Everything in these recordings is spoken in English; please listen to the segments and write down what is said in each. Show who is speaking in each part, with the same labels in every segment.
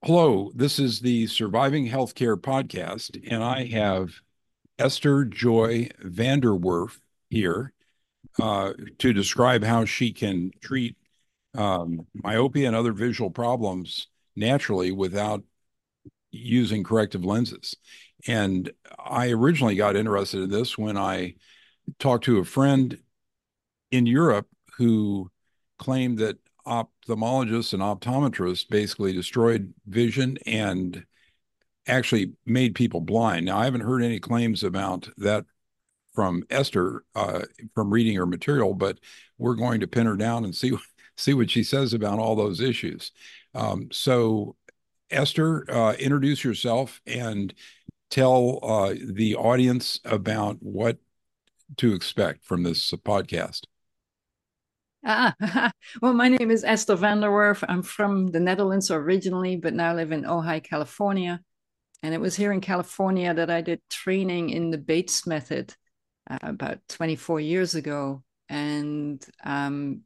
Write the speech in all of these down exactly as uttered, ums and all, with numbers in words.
Speaker 1: Hello, this is the Surviving Healthcare podcast, and I have Esther Joy Vanderwerf here uh, to describe how she can treat um, myopia and other visual problems naturally without using corrective lenses. And I originally got interested in this when I talked to a friend in Europe who claimed that ophthalmologists and optometrists basically destroyed vision and actually made people blind. Now, I haven't heard any claims about that from Esther uh, from reading her material, but we're going to pin her down and see see what she says about all those issues. Um, so, Esther, uh, introduce yourself and tell uh, the audience about what to expect from this podcast.
Speaker 2: Ah, well, my name is Esther van der Werf. I'm from the Netherlands originally, but now live in Ojai, California. And it was here in California that I did training in the Bates method uh, about twenty-four years ago. And um,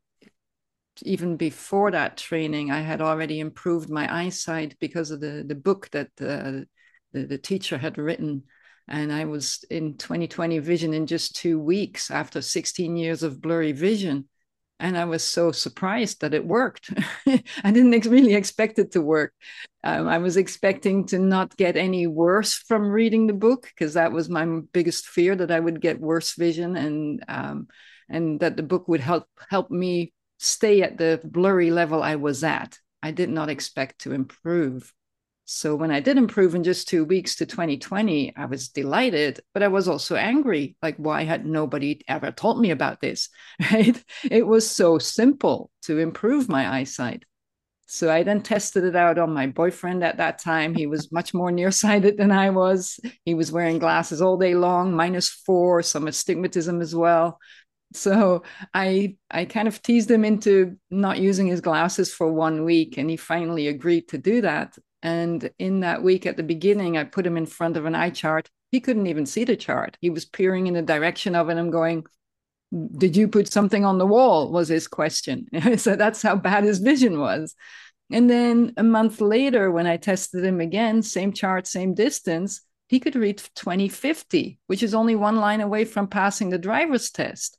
Speaker 2: even before that training, I had already improved my eyesight because of the, the book that uh, the, the teacher had written. And I was in twenty twenty vision in just two weeks after sixteen years of blurry vision. And I was so surprised that it worked. I didn't ex- really expect it to work. Um, I was expecting to not get any worse from reading the book because that was my biggest fear, that I would get worse vision, and um, and that the book would help help me stay at the blurry level I was at. I did not expect to improve. So when I did improve in just two weeks to twenty twenty, I was delighted, but I was also angry. Like, why had nobody ever told me about this? Right? It was so simple to improve my eyesight. So I then tested it out on my boyfriend at that time. He was much more nearsighted than I was. He was wearing glasses all day long, minus four, some astigmatism as well. So I I kind of teased him into not using his glasses for one week, and he finally agreed to do that. And in that week at the beginning, I put him in front of an eye chart. He couldn't even see the chart. He was peering in the direction of it. I'm going, "Did you put something on the wall?" was his question. So that's how bad his vision was. And then a month later, when I tested him again, same chart, same distance, he could read twenty fifty, which is only one line away from passing the driver's test.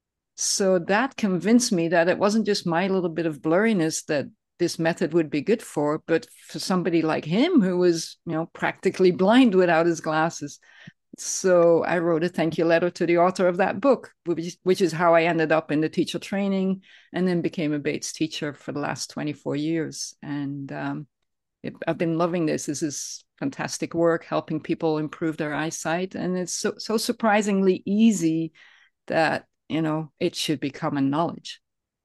Speaker 2: So that convinced me that it wasn't just my little bit of blurriness that this method would be good for, but for somebody like him who was, you know, practically blind without his glasses. So I wrote a thank you letter to the author of that book, which, which is how I ended up in the teacher training and then became a Bates teacher for the last twenty-four years. And um, it, I've been loving this. This is fantastic work, helping people improve their eyesight. And it's so, so surprisingly easy that, you know, it should be common knowledge.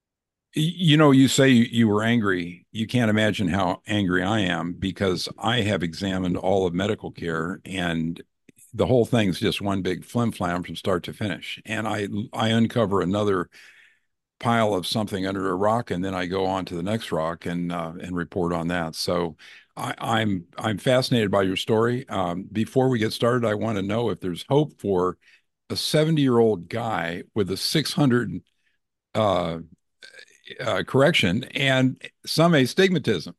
Speaker 1: You know, you say you were angry. You can't imagine how angry I am because I have examined all of medical care and the whole thing's just one big flim flam from start to finish. And I I uncover another pile of something under a rock, and then I go on to the next rock and uh, and report on that. So I, I'm I'm fascinated by your story. Um, before we get started, I want to know if there's hope for a seventy year old guy with a six hundred uh, uh, correction and some astigmatism.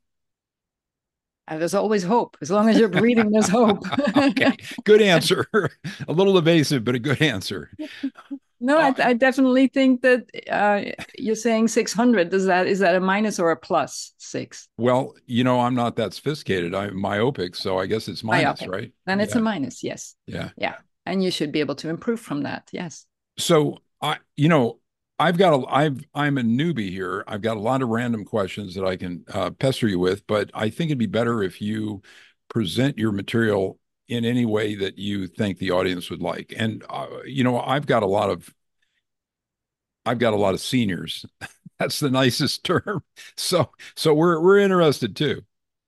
Speaker 2: And there's always hope. As long as you're breathing, there's hope.
Speaker 1: Okay, good answer. A little evasive, but a good answer.
Speaker 2: No, I,
Speaker 1: Uh,
Speaker 2: I definitely think that uh, you're saying six hundred. Does that is that a minus or a plus six?
Speaker 1: well, you know, I'm not that sophisticated. I'm myopic, so I guess it's minus,
Speaker 2: Myopic.
Speaker 1: right?
Speaker 2: Then it's a
Speaker 1: Yeah,
Speaker 2: minus. Yes.
Speaker 1: yeah.
Speaker 2: Yeah. And you should be able to improve from that. Yes.
Speaker 1: So I, you know, I've got a, I've, I'm a newbie here. I've got a lot of random questions that I can uh, pester you with, but I think it'd be better if you present your material in any way that you think the audience would like. And uh, you know, I've got a lot of, I've got a lot of seniors. That's the nicest term. So, so we're we're interested too.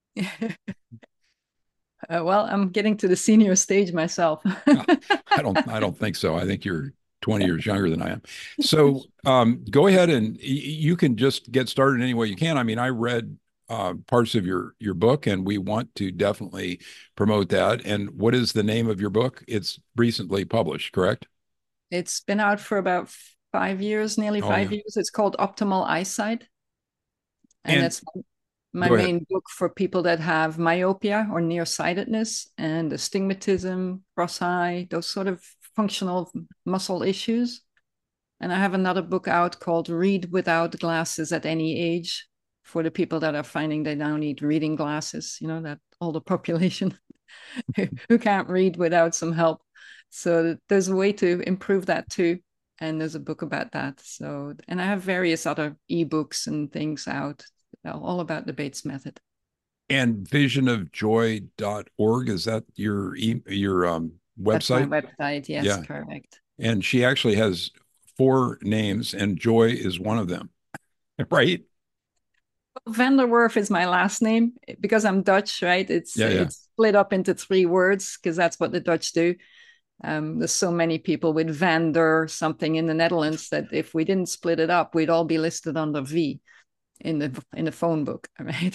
Speaker 2: Uh, well, I'm getting to the senior stage myself.
Speaker 1: I don't, I don't think so. I think you're twenty years younger than I am. So um, go ahead and y- you can just get started any way you can. I mean, I read uh, parts of your your book, and we want to definitely promote that. And what is the name of your book? It's recently published, correct?
Speaker 2: It's been out for about five years, nearly
Speaker 1: Oh
Speaker 2: five
Speaker 1: yeah.
Speaker 2: years. It's called Optimal Eyesight. And
Speaker 1: And
Speaker 2: it's my
Speaker 1: Go ahead.
Speaker 2: main book for people that have myopia or nearsightedness and astigmatism, cross eye, those sort of functional muscle issues. And I have another book out called Read Without Glasses at Any Age for the people that are finding they now need reading glasses, you know, that older population who can't read without some help. So there's a way to improve that too. And there's a book about that. So, and I have various other ebooks and things out all about the Bates method.
Speaker 1: And vision of joy dot org, is that your e your um
Speaker 2: That's my
Speaker 1: website?
Speaker 2: website. Yes,
Speaker 1: Yeah.
Speaker 2: correct.
Speaker 1: And she actually has four names, and Joy is one of them, right?
Speaker 2: Van der Werf is my last name because I'm Dutch, right? It's
Speaker 1: Yeah, yeah.
Speaker 2: it's split up into three words because that's what the Dutch do. Um, there's so many people with Van der something in the Netherlands that if we didn't split it up, we'd all be listed under V in the in the phone book, right?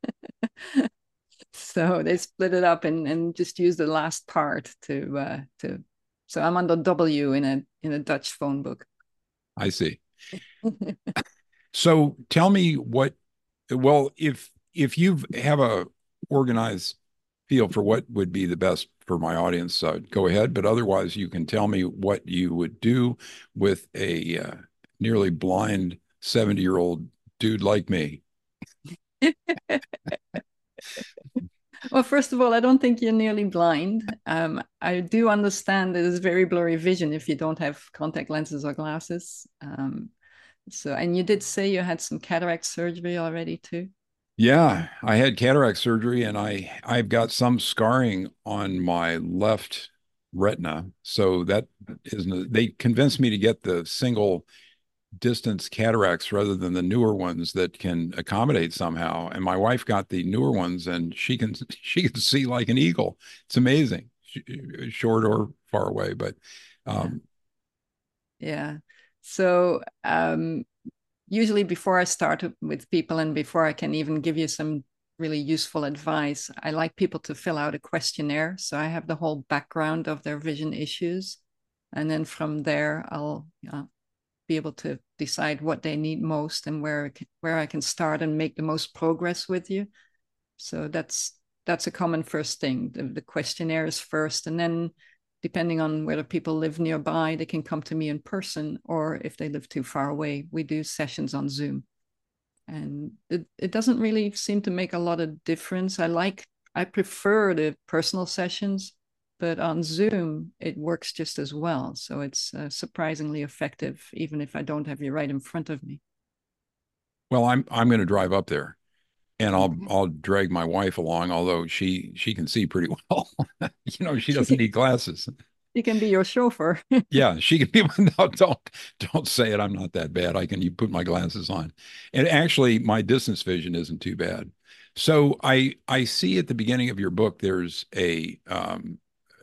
Speaker 2: So they split it up and, and just use the last part to uh, to. So I'm under W in a in a Dutch phone book.
Speaker 1: I see. So tell me what, well, if if you have a organized feel for what would be the best for my audience, uh, go ahead. But otherwise, you can tell me what you would do with a uh, nearly blind seventy year old dude like me.
Speaker 2: Well, first of all, I don't think you're nearly blind. Um, I do understand that it's very blurry vision if you don't have contact lenses or glasses. Um, so, and you did say you had some cataract surgery already too.
Speaker 1: Yeah, I had cataract surgery and I I've got some scarring on my left retina. So that isn't, they convinced me to get the single distance cataracts rather than the newer ones that can accommodate somehow. And my wife got the newer ones and she can she can see like an eagle. It's amazing, short or far away. But um,
Speaker 2: yeah. yeah. So um, usually before I start with people and before I can even give you some really useful advice, I like people to fill out a questionnaire. So I have the whole background of their vision issues. And then from there, I'll uh, be able to decide what they need most and where where I can start and make the most progress with you. So that's that's a common first thing. The, the questionnaire is first, and then depending on whether people live nearby, they can come to me in person, or if they live too far away, we do sessions on Zoom. And it, it doesn't really seem to make a lot of difference. I like I prefer the personal sessions, but on Zoom it works just as well. So it's uh, surprisingly effective, even if I don't have you right in front of me.
Speaker 1: well, I'm I'm going to drive up there and I'll
Speaker 2: Okay.
Speaker 1: I'll drag my wife along, although she she can see pretty well. You know, she doesn't need glasses.
Speaker 2: You can be your chauffeur.
Speaker 1: Yeah, she can be. No, don't don't say it. I'm not that bad. I can you put my glasses on, and actually, my distance vision isn't too bad. So I I see at the beginning of your book there's a um,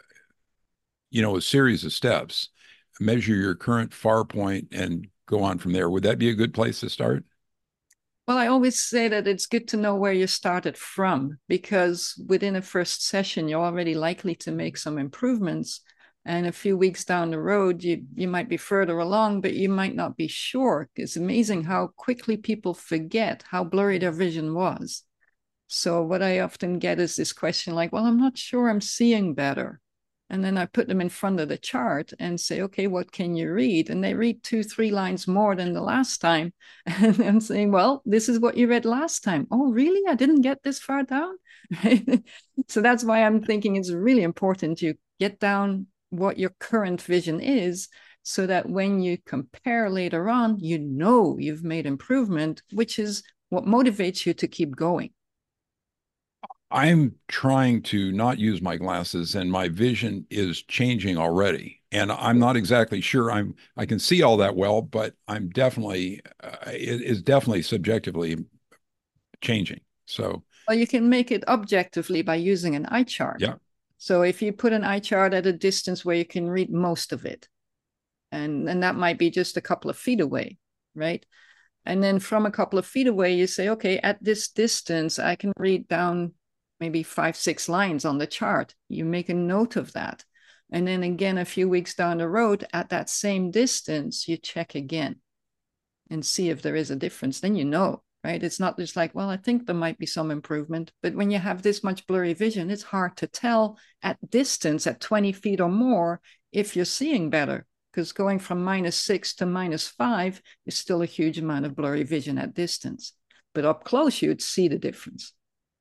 Speaker 1: you know a series of steps. Measure your current far point and go on from there. Would that be a good place to start?
Speaker 2: Well, I always say that it's good to know where you started from because within a first session, you're already likely to make some improvements. And a few weeks down the road, you, you might be further along, but you might not be sure. It's amazing how quickly people forget how blurry their vision was. So, what I often get is this question like, well, I'm not sure I'm seeing better. And then I put them in front of the chart and say, okay, what can you read? And they read two, three lines more than the last time. And I'm saying, well, this is what you read last time. Oh, really? I didn't get this far down. So that's why I'm thinking it's really important you get down what your current vision is so that when you compare later on, you know you've made improvement, which is what motivates you to keep going.
Speaker 1: I'm trying to not use my glasses and my vision is changing already. And I'm not exactly sure I'm I can see all that well, but I'm definitely uh, it is definitely subjectively changing. So,
Speaker 2: Well, you can make it objectively by using an eye chart.
Speaker 1: yeah.
Speaker 2: So if you put an eye chart at a distance where you can read most of it, and, and that might be just a couple of feet away, right? And then from a couple of feet away, you say, okay, at this distance, I can read down maybe five, six lines on the chart. You make a note of that. And then again, a few weeks down the road, at that same distance, you check again and see if there is a difference. Then you know. right? It's not just like, well, I think there might be some improvement. But when you have this much blurry vision, it's hard to tell at distance, at twenty feet or more, if you're seeing better. Because going from minus six to minus five is still a huge amount of blurry vision at distance. But up close, you'd see the difference.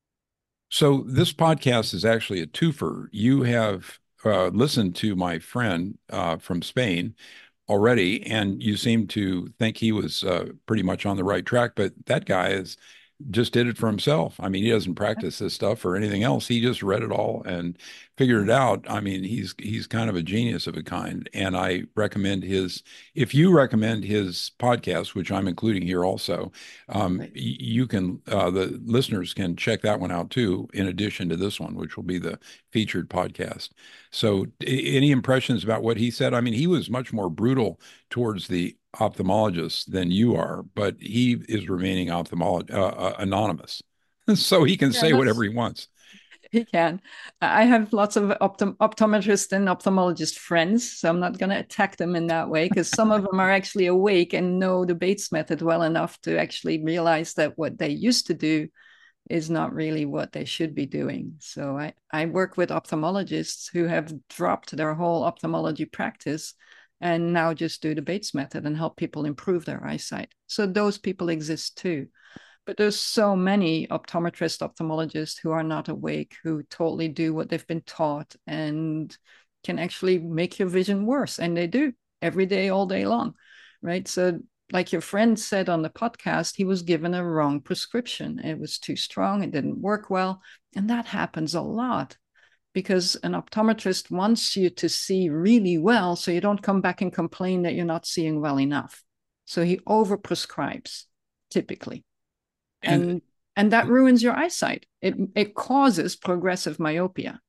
Speaker 1: So this podcast is actually a twofer. You have uh, listened to my friend uh, from Spain already, and you seem to think he was uh, pretty much on the right track. But that guy is just did it for himself. I mean, he doesn't practice this stuff or anything else. He just read it all and figured it out. I mean, he's he's kind of a genius of a kind. And I recommend his, if you recommend his podcast, which I'm including here also, um,
Speaker 2: Right.
Speaker 1: you can, uh, the listeners can check that one out too, in addition to this one, which will be the featured podcast. So any impressions about what he said? I mean, he was much more brutal towards the ophthalmologist than you are, but he is remaining ophthalmolog uh, uh, anonymous, so he can
Speaker 2: Yeah,
Speaker 1: say whatever
Speaker 2: that's
Speaker 1: he wants.
Speaker 2: he can. I have lots of optom optometrist and ophthalmologist friends, so I'm not going to attack them in that way because some of them are actually awake and know the Bates method well enough to actually realize that what they used to do is not really what they should be doing. So I, I work with ophthalmologists who have dropped their whole ophthalmology practice and now just do the Bates method and help people improve their eyesight. So those people exist too. But there's so many optometrists, ophthalmologists who are not awake, who totally do what they've been taught and can actually make your vision worse. And they do every day, all day long, right? So like your friend said on the podcast, he was given a wrong prescription. It was too strong, it didn't work well. And that happens a lot because an optometrist wants you to see really well so you don't come back and complain that you're not seeing well enough. So he overprescribes typically.
Speaker 1: And
Speaker 2: And and that ruins your eyesight. It it causes progressive myopia.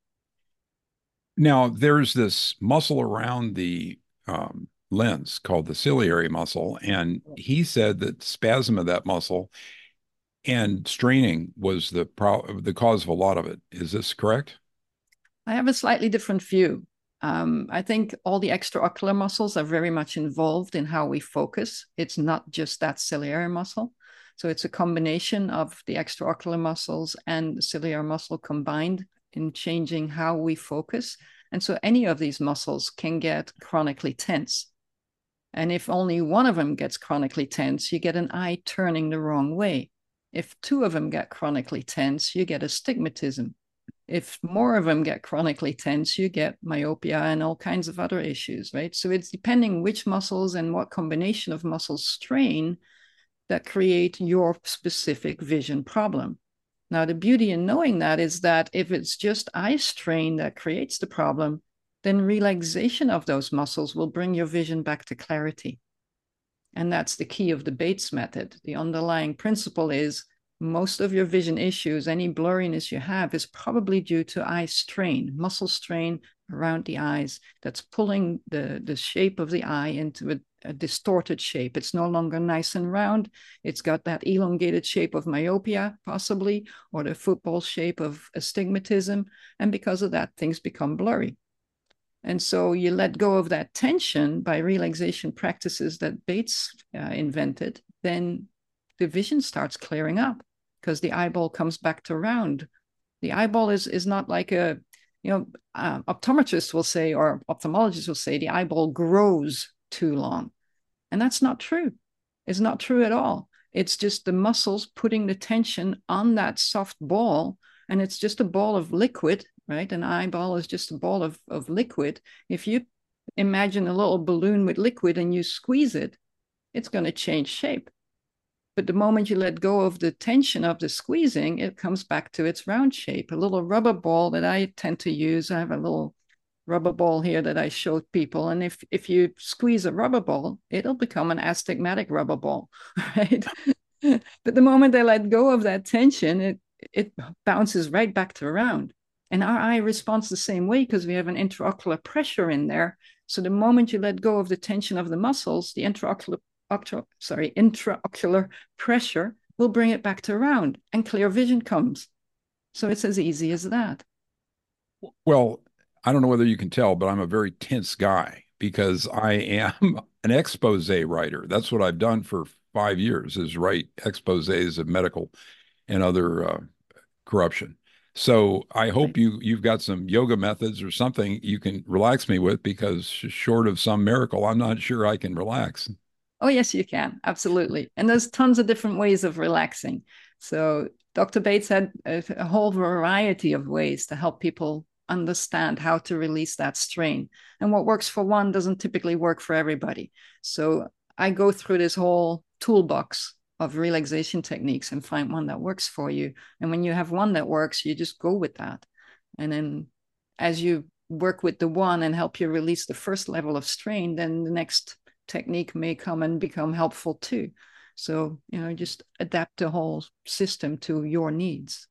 Speaker 1: now there's this muscle around the um, lens called the ciliary muscle, and he said that spasm of that muscle and straining was the pro the cause of a lot of it. Is this correct?
Speaker 2: I have a slightly different view. Um, I think all the extraocular muscles are very much involved in how we focus. It's not just that ciliary muscle. So it's a combination of the extraocular muscles and the ciliary muscle combined in changing how we focus. And so any of these muscles can get chronically tense. And if only one of them gets chronically tense, you get an eye turning the wrong way. If two of them get chronically tense, you get astigmatism. If more of them get chronically tense, you get myopia and all kinds of other issues, right? So it's depending which muscles and what combination of muscles strain that create your specific vision problem. Now, the beauty in knowing that is that if it's just eye strain that creates the problem, then relaxation of those muscles will bring your vision back to clarity. And that's the key of the Bates method. The underlying principle is most of your vision issues, any blurriness you have, is probably due to eye strain, muscle strain around the eyes that's pulling the, the shape of the eye into a, a distorted shape. It's no longer nice and round. It's got that elongated shape of myopia, possibly, or the football shape of astigmatism. And because of that, things become blurry. And so you let go of that tension by relaxation practices that Bates uh, invented, then the vision starts clearing up because the eyeball comes back to round. The eyeball is, is not like a, you know, uh, optometrists will say, or ophthalmologists will say, the eyeball grows too long. And that's not true. It's not true at all. It's just the muscles putting the tension on that soft ball. And it's just a ball of liquid, right? An eyeball is just a ball of, of liquid. If you imagine a little balloon with liquid and you squeeze it, it's going to change shape. But the moment you let go of the tension of the squeezing, it comes back to its round shape. A little rubber ball that I tend to use, I have a little rubber ball here that I showed people. And if, if you squeeze a rubber ball, it'll become an astigmatic rubber ball, right? But the moment I let go of that tension, it, it bounces right back to round. And our eye responds the same way because we have an intraocular pressure in there. So the moment you let go of the tension of the muscles, the intraocular Octo, sorry, intraocular pressure will bring it back to round and clear vision comes. So it's as easy as that.
Speaker 1: Well, I don't know whether you can tell, but I'm a very tense guy because I am an expose writer. That's what I've done for five years is write exposés of medical and other uh, corruption. So I hope
Speaker 2: Right.
Speaker 1: you you've got some yoga methods or something you can relax me with, because short of some miracle, I'm not sure I can relax.
Speaker 2: Oh, yes, you can. Absolutely. And there's tons of different ways of relaxing. So Doctor Bates had a, a whole variety of ways to help people understand how to release that strain. And what works for one doesn't typically work for everybody. So I go through this whole toolbox of relaxation techniques and find one that works for you. And when you have one that works, you just go with that. And then as you work with the one and help you release the first level of strain, then the next technique may come and become helpful too. So, you know, just adapt the whole system to your needs.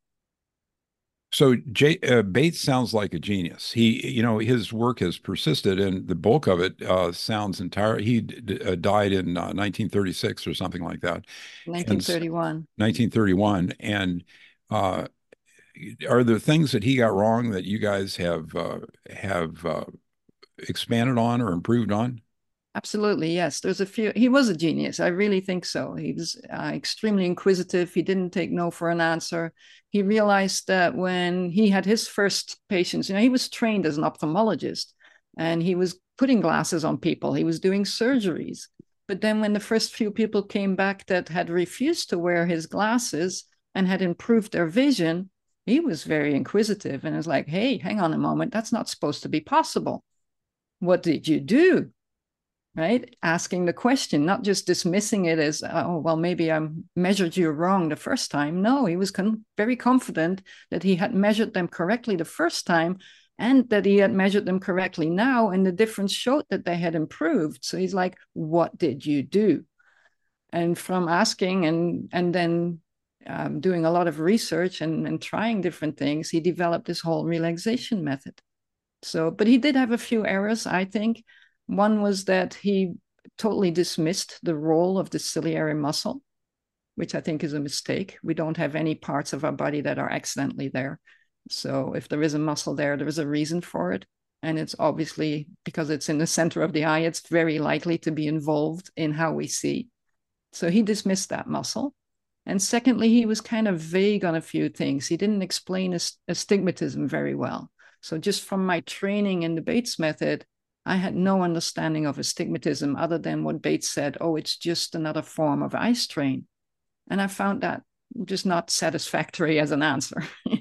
Speaker 1: So Jay, uh, Bates sounds like a genius. He, you know, his work has persisted, and the bulk of it uh, sounds entire. He d- uh, died in uh, nineteen thirty-six or something like that, and
Speaker 2: nineteen thirty-one.
Speaker 1: nineteen thirty-one. And uh, are there things that he got wrong that you guys have uh, have uh, expanded on or improved on?
Speaker 2: Absolutely, yes. There's a few. He was a genius. I really think so. He was uh, extremely inquisitive. He didn't take no for an answer. He realized that when he had his first patients, you know, he was trained as an ophthalmologist and he was putting glasses on people. He was doing surgeries. But then when the first few people came back that had refused to wear his glasses and had improved their vision, he was very inquisitive and was like, hey, hang on a moment. That's not supposed to be possible. What did you do? Right? Asking the question, not just dismissing it as, oh, well, maybe I measured you wrong the first time. No, he was con- very confident that he had measured them correctly the first time and that he had measured them correctly now. And the difference showed that they had improved. So he's like, what did you do? And from asking and, and then um, doing a lot of research and, and trying different things, he developed this whole relaxation method. So, but he did have a few errors, I think. One was that he totally dismissed the role of the ciliary muscle, which I think is a mistake. We don't have any parts of our body that are accidentally there. So if there is a muscle there, there is a reason for it. And it's obviously because it's in the center of the eye, it's very likely to be involved in how we see. So he dismissed that muscle. And secondly, he was kind of vague on a few things. He didn't explain astigmatism very well. So just from my training in the Bates method, I had no understanding of astigmatism other than what Bates said, oh, it's just another form of eye strain. And I found that just not satisfactory as an answer.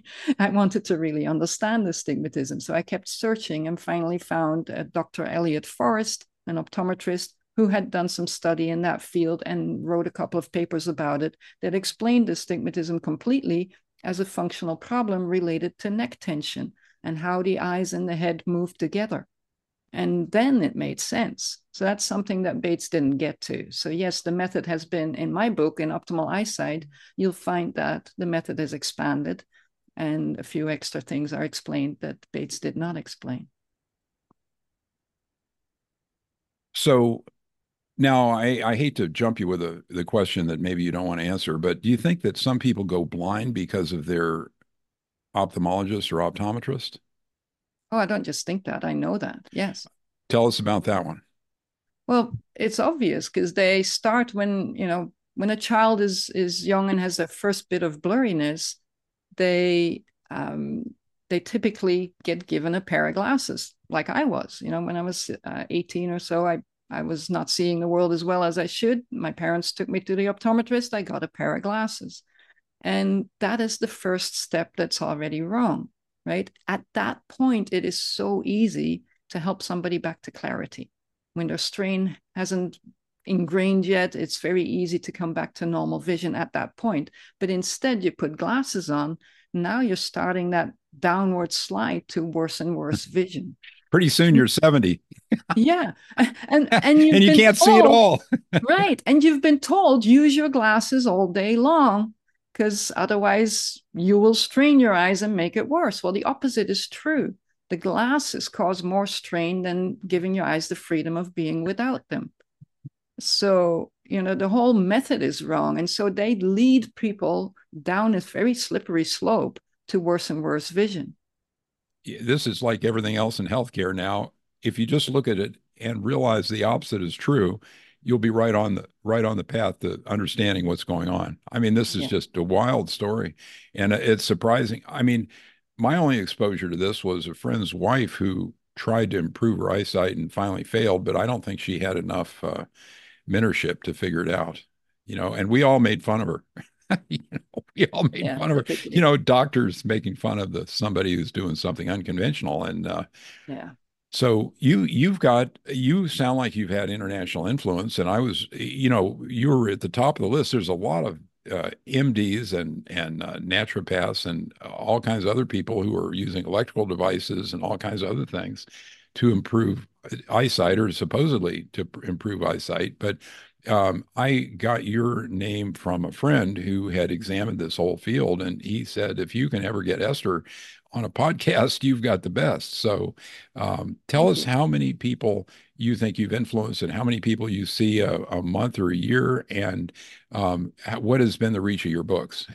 Speaker 2: I wanted to really understand astigmatism. So I kept searching and finally found uh, Doctor Elliot Forrest, an optometrist, who had done some study in that field and wrote a couple of papers about it that explained astigmatism completely as a functional problem related to neck tension and how the eyes and the head move together. And then it made sense. So that's something that Bates didn't get to. So yes, the method has been, in my book, in Optimal Eyesight, you'll find that the method has expanded and a few extra things are explained that Bates did not explain.
Speaker 1: So now I, I hate to jump you with a, the question that maybe you don't want to answer, but do you think that some people go blind because of their ophthalmologist or optometrist?
Speaker 2: Oh, I don't just think that. I know that. Yes.
Speaker 1: Tell us about that one.
Speaker 2: Well, it's obvious because they start when, you know, when a child is is young and has their first bit of blurriness, they um, they typically get given a pair of glasses, like I was. You know, when I was uh, eighteen or so, I I was not seeing the world as well as I should. My parents took me to the optometrist. I got a pair of glasses, and that is the first step that's already wrong, right? At that point, it is so easy to help somebody back to clarity. When their strain hasn't ingrained yet, it's very easy to come back to normal vision at that point. But instead, you put glasses on. Now you're starting that downward slide to worse and worse vision.
Speaker 1: Pretty soon you're seventy.
Speaker 2: Yeah. And and
Speaker 1: And
Speaker 2: you've
Speaker 1: you
Speaker 2: been
Speaker 1: can't see it
Speaker 2: told,
Speaker 1: all.
Speaker 2: right. And you've been told use your glasses all day long because otherwise you will strain your eyes and make it worse. Well, the opposite is true. The glasses cause more strain than giving your eyes the freedom of being without them. So, you know, the whole method is wrong. And so they lead people down a very slippery slope to worse and worse vision.
Speaker 1: This is like everything else in healthcare now. If you just look at it and realize the opposite is true, you'll be right on the right on the path to understanding what's going on. I mean, this is
Speaker 2: Yeah.
Speaker 1: just a wild story, and it's surprising. I mean, my only exposure to this was a friend's wife who tried to improve her eyesight and finally failed, but I don't think she had enough uh, mentorship to figure it out. You know, and we all made fun of her. You know, we all made
Speaker 2: Yeah,
Speaker 1: fun of her. You
Speaker 2: typically.
Speaker 1: know, doctors making fun of the somebody who's doing something unconventional, and uh,
Speaker 2: Yeah.
Speaker 1: so you you've got you sound like you've had international influence, and I was you know you were at the top of the list. There's a lot of uh, M Ds and and uh, naturopaths and all kinds of other people who are using electrical devices and all kinds of other things to improve eyesight or supposedly to improve eyesight. But um, I got your name from a friend who had examined this whole field, and he said if you can ever get Esther on a podcast, you've got the best. So um, tell
Speaker 2: Thank
Speaker 1: us
Speaker 2: you.
Speaker 1: how many people you think you've influenced and how many people you see a, a month or a year, and um, what has been the reach of your books?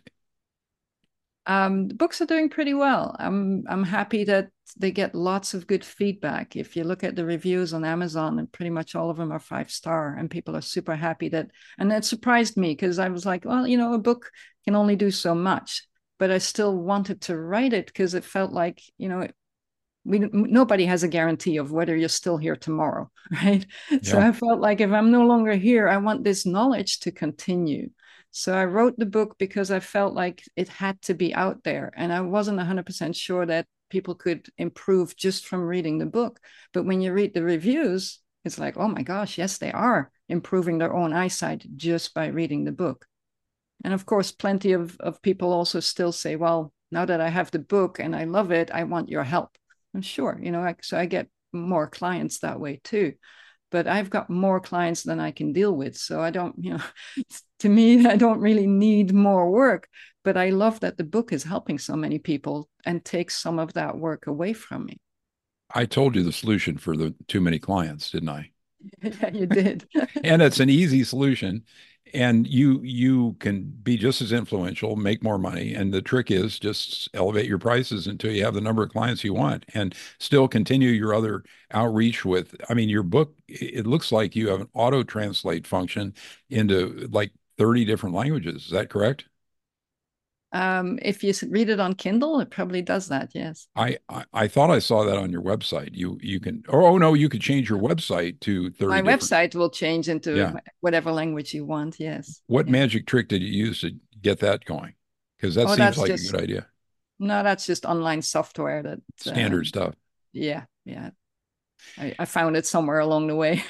Speaker 2: Um, the books are doing pretty well. I'm I'm happy that they get lots of good feedback. If you look at the reviews on Amazon, and pretty much all of them are five star, and people are super happy that. And that surprised me because I was like, well, you know, a book can only do so much, but I still wanted to write it because it felt like, you know, we nobody has a guarantee of whether you're still here tomorrow, right? So
Speaker 1: Yeah,
Speaker 2: I felt like if I'm no longer here, I want this knowledge to continue. So I wrote the book because I felt like it had to be out there, and I wasn't one hundred percent sure that people could improve just from reading the book. But when you read the reviews, it's like, oh my gosh, yes, they are improving their own eyesight just by reading the book. And of course, plenty of, of people also still say, well, now that I have the book and I love it, I want your help. I'm sure, you know, I, so I get more clients that way too. But I've got more clients than I can deal with. So I don't, you know, to me, I don't really need more work. But I love that the book is helping so many people and takes some of that work away from me.
Speaker 1: I told you the solution for the too many clients, didn't I?
Speaker 2: Yeah, you did.
Speaker 1: And it's an easy solution, and you you can be just as influential, make more money, and the trick is just elevate your prices until you have the number of clients you want and still continue your other outreach with. I mean, your book, it looks like you have an auto translate function into like thirty different languages. Is that correct?
Speaker 2: Um, if you read it on Kindle, it probably does that. Yes.
Speaker 1: I, I I thought I saw that on your website. You you can or oh no, you could change your website to thirty
Speaker 2: My
Speaker 1: different.
Speaker 2: website will change into
Speaker 1: Yeah.
Speaker 2: whatever language you want. Yes.
Speaker 1: What
Speaker 2: Yeah.
Speaker 1: magic trick did you use to get that going? Because that
Speaker 2: Oh,
Speaker 1: seems
Speaker 2: that's
Speaker 1: like a
Speaker 2: just
Speaker 1: good idea.
Speaker 2: no, that's just online software that
Speaker 1: Standard
Speaker 2: um
Speaker 1: stuff.
Speaker 2: yeah, yeah. I, I found it somewhere along the way.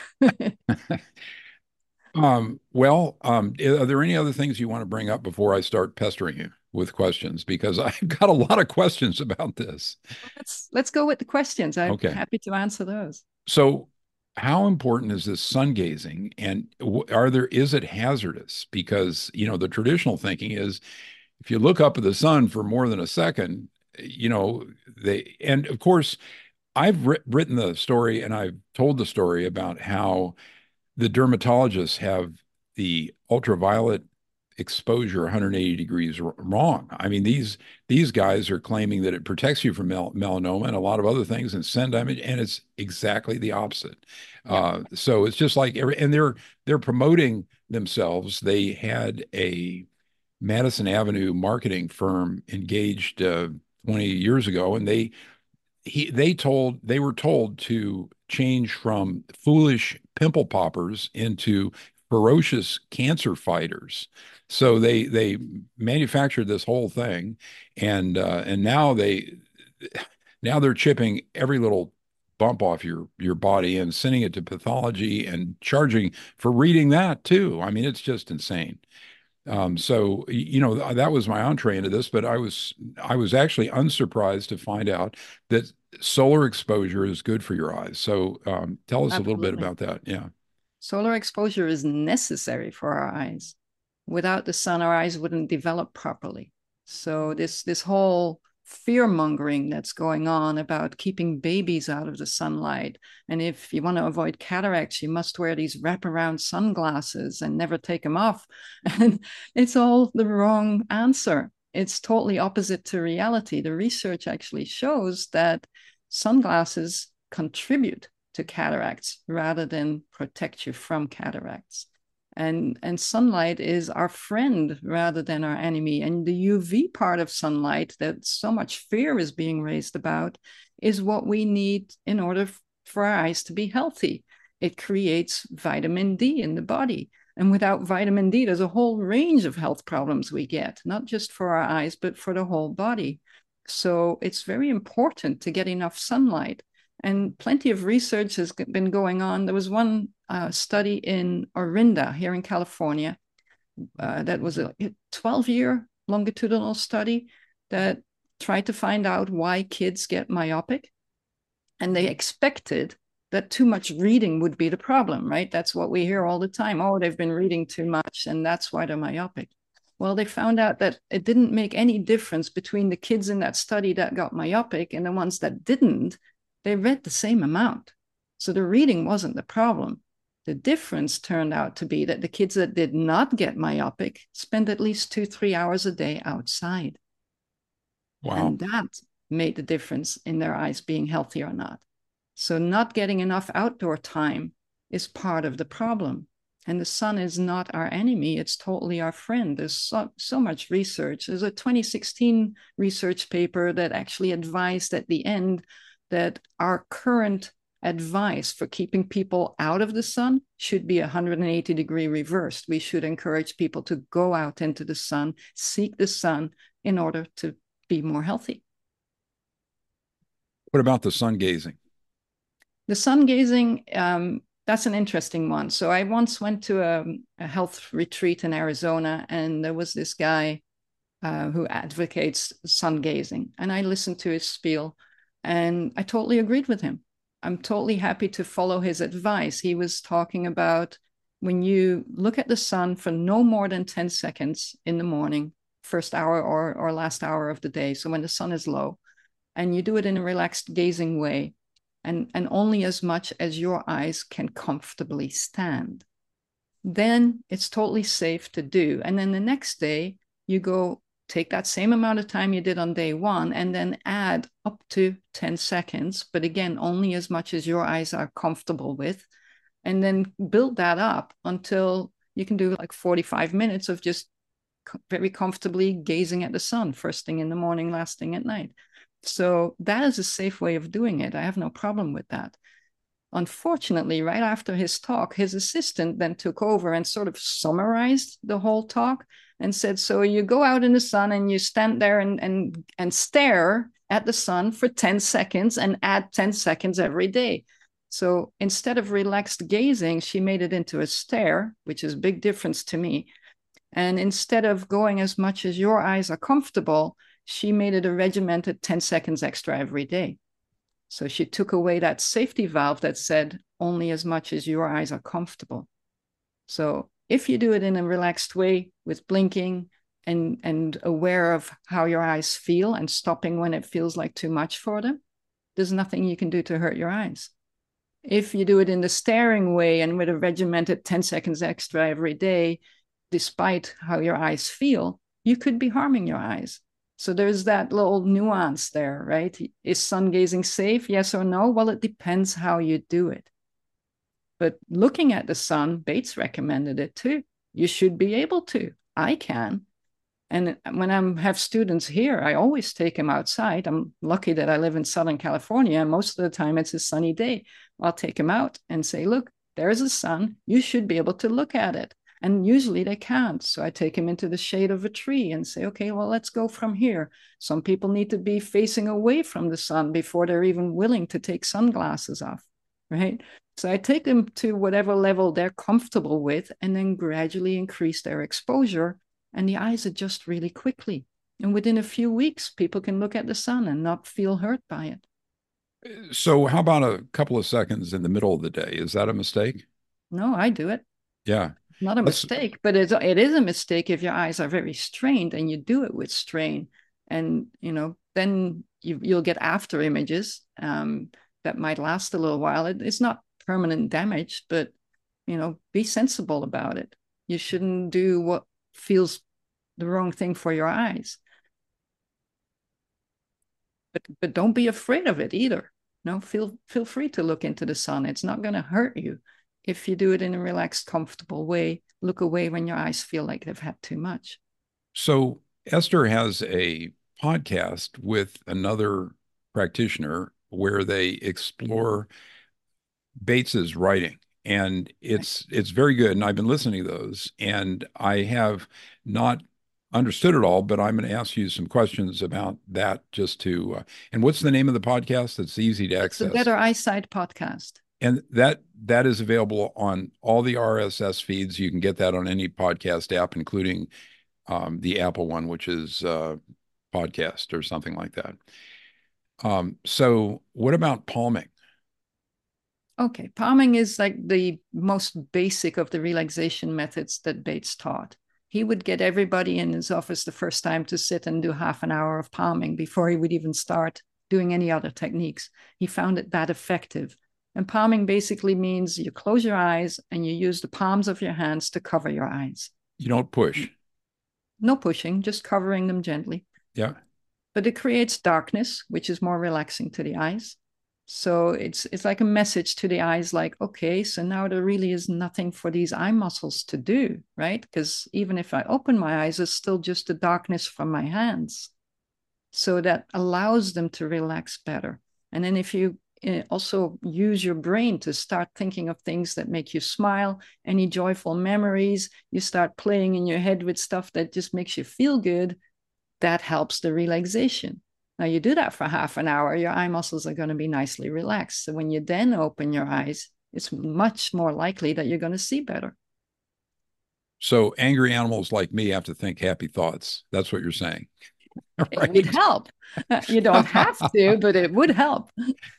Speaker 1: Um, well, um, are there any other things you want to bring up before I start pestering you with questions? Because I've got a lot of questions about this.
Speaker 2: let's let's go with the questions. I'm
Speaker 1: Okay.
Speaker 2: happy to answer those.
Speaker 1: So, how important is this sun gazing, and are there is it hazardous? Because you know the traditional thinking is if you look up at the sun for more than a second, you know they and of course I've writ- written the story and I've told the story about how the dermatologists have the ultraviolet exposure one hundred eighty degrees wrong. I mean, these these guys are claiming that it protects you from mel melanoma and a lot of other things and sun damage, and it's exactly the opposite.
Speaker 2: Yeah.
Speaker 1: Uh, so it's just like every, and they're they're promoting themselves. They had a Madison Avenue marketing firm engaged uh, twenty years ago, and they he they told they were told to change from foolish pimple poppers into ferocious cancer fighters. So they they manufactured this whole thing, and uh, and now they now they're chipping every little bump off your your body and sending it to pathology and charging for reading that too. I mean, it's just insane. Um, so you know that was my entree into this, but I was I was actually unsurprised to find out that solar exposure is good for your eyes. So um, tell us a little bit
Speaker 2: Absolutely.
Speaker 1: about that. Yeah.
Speaker 2: Solar exposure is necessary for our eyes. Without the sun, our eyes wouldn't develop properly. So this this whole fear mongering that's going on about keeping babies out of the sunlight. And if you want to avoid cataracts, you must wear these wraparound sunglasses and never take them off. And it's all the wrong answer. It's totally opposite to reality. The research actually shows that sunglasses contribute to cataracts rather than protect you from cataracts. And, and sunlight is our friend rather than our enemy. And the U V part of sunlight that so much fear is being raised about is what we need in order for our eyes to be healthy. It creates vitamin D in the body. And without vitamin D, there's a whole range of health problems we get, not just for our eyes, but for the whole body. So it's very important to get enough sunlight. And plenty of research has been going on. There was one uh, study in Orinda here in California uh, that was a twelve-year longitudinal study that tried to find out why kids get myopic. And they expected that too much reading would be the problem, right? That's what we hear all the time. Oh, they've been reading too much, and that's why they're myopic. Well, they found out that it didn't make any difference between the kids in that study that got myopic and the ones that didn't. They read the same amount. So the reading wasn't the problem. The difference turned out to be that the kids that did not get myopic spent at least two, three hours a day outside.
Speaker 1: Wow.
Speaker 2: And that made the difference in their eyes being healthy or not. So not getting enough outdoor time is part of the problem. And the sun is not our enemy. It's totally our friend. There's so, so much research. There's a twenty sixteen research paper that actually advised at the end that our current advice for keeping people out of the sun should be one hundred eighty degree reversed. We should encourage people to go out into the sun, seek the sun in order to be more healthy.
Speaker 1: What about the sun gazing?
Speaker 2: The sun gazing, um, that's an interesting one. So I once went to a, a health retreat in Arizona, and there was this guy uh, who advocates sun gazing. And I listened to his spiel, and I totally agreed with him. I'm totally happy to follow his advice. He was talking about when you look at the sun for no more than ten seconds in the morning, first hour or, or last hour of the day, so when the sun is low, and you do it in a relaxed gazing way, and, and only as much as your eyes can comfortably stand, then it's totally safe to do. And then the next day, you go take that same amount of time you did on day one and then add up to ten seconds, but again, only as much as your eyes are comfortable with, and then build that up until you can do like forty-five minutes of just very comfortably gazing at the sun, first thing in the morning, last thing at night. So that is a safe way of doing it. I have no problem with that. Unfortunately, right after his talk, his assistant then took over and sort of summarized the whole talk and said, so you go out in the sun and you stand there and, and, and stare at the sun for ten seconds and add ten seconds every day. So instead of relaxed gazing, she made it into a stare, which is a big difference to me. And instead of going as much as your eyes are comfortable, she made it a regimented ten seconds extra every day. So she took away that safety valve that said only as much as your eyes are comfortable. So if you do it in a relaxed way with blinking and, and aware of how your eyes feel and stopping when it feels like too much for them, there's nothing you can do to hurt your eyes. If you do it in the staring way and with a regimented ten seconds extra every day, despite how your eyes feel, you could be harming your eyes. So there's that little nuance there, right? Is sun gazing safe? Yes or no? Well, it depends how you do it. But looking at the sun, Bates recommended it too. You should be able to. I can. And when I have students here, I always take them outside. I'm lucky that I live in Southern California, and most of the time it's a sunny day. I'll take them out and say, look, there's the sun. You should be able to look at it. And usually they can't. So I take them into the shade of a tree and say, okay, well, let's go from here. Some people need to be facing away from the sun before they're even willing to take sunglasses off, right? So I take them to whatever level they're comfortable with and then gradually increase their exposure. And the eyes adjust really quickly. And within a few weeks, people can look at the sun and not feel hurt by it.
Speaker 1: So how about a couple of seconds in the middle of the day? Is that a mistake?
Speaker 2: No, I do it.
Speaker 1: Yeah.
Speaker 2: Not a
Speaker 1: Let's,
Speaker 2: mistake, but it's, it is a mistake if your eyes are very strained and you do it with strain. And, you know, then you, you'll get after images um, that might last a little while. It, it's not permanent damage, but, you know, be sensible about it. You shouldn't do what feels the wrong thing for your eyes. But, but don't be afraid of it either. No, feel feel free to look into the sun. It's not going to hurt you if you do it in a relaxed, comfortable way. Look away when your eyes feel like they've had too much.
Speaker 1: So Esther has a podcast with another practitioner where they explore Bates's writing, and it's it's very good. And I've been listening to those, and I have not understood it all, but I'm going to ask you some questions about that just to. Uh, and what's the name of the podcast? That's easy to
Speaker 2: It's the
Speaker 1: access.
Speaker 2: Better Eyesight podcast.
Speaker 1: And that that is available on all the R S S feeds. You can get that on any podcast app, including um, the Apple one, which is uh, podcast or something like that. Um, so, what about palming?
Speaker 2: Okay, palming is like the most basic of the relaxation methods that Bates taught. He would get everybody in his office the first time to sit and do half an hour of palming before he would even start doing any other techniques. He found it that effective. And palming basically means you close your eyes and you use the palms of your hands to cover your eyes.
Speaker 1: You don't push.
Speaker 2: No pushing, just covering them gently.
Speaker 1: Yeah.
Speaker 2: But it creates darkness, which is more relaxing to the eyes. So it's it's like a message to the eyes, like, okay, so now there really is nothing for these eye muscles to do, right? Because even if I open my eyes, it's still just the darkness from my hands. So that allows them to relax better. And then if you also use your brain to start thinking of things that make you smile, any joyful memories, you start playing in your head with stuff that just makes you feel good, that helps the relaxation. Now you do that for half an hour, your eye muscles are going to be nicely relaxed. So when you then open your eyes, it's much more likely that you're going to see better.
Speaker 1: So angry animals like me have to think happy thoughts. That's what you're saying.
Speaker 2: Right? It would help. You don't have to, but it would help.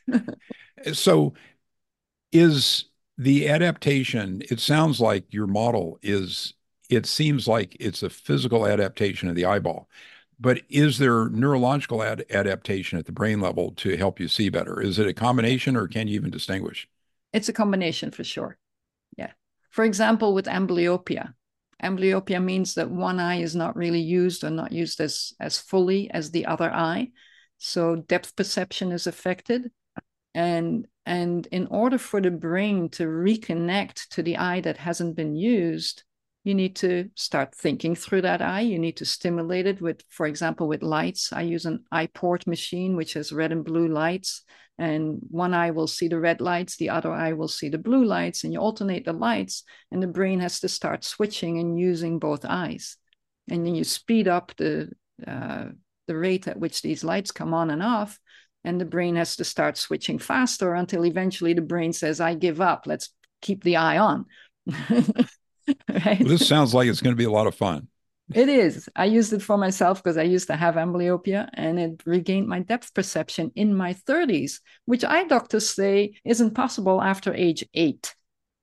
Speaker 1: So is the adaptation, it sounds like your model is, it seems like it's a physical adaptation of the eyeball. But is there neurological ad adaptation at the brain level to help you see better? Is it a combination, or can you even distinguish?
Speaker 2: It's a combination for sure. Yeah. For example, with amblyopia. Amblyopia means that one eye is not really used or not used as, as fully as the other eye. So depth perception is affected. And, and in order for the brain to reconnect to the eye that hasn't been used, you need to start thinking through that eye. You need to stimulate it with, for example, with lights. I use an EyePort machine, which has red and blue lights. And one eye will see the red lights, the other eye will see the blue lights, and you alternate the lights, and the brain has to start switching and using both eyes. And then you speed up the, uh, the rate at which these lights come on and off, and the brain has to start switching faster until eventually the brain says, I give up, let's keep the eye on.
Speaker 1: Right? Well, this sounds like it's going to be a lot of fun.
Speaker 2: It is. I used it for myself because I used to have amblyopia, and it regained my depth perception in my thirties, which eye doctors say isn't possible after age eight.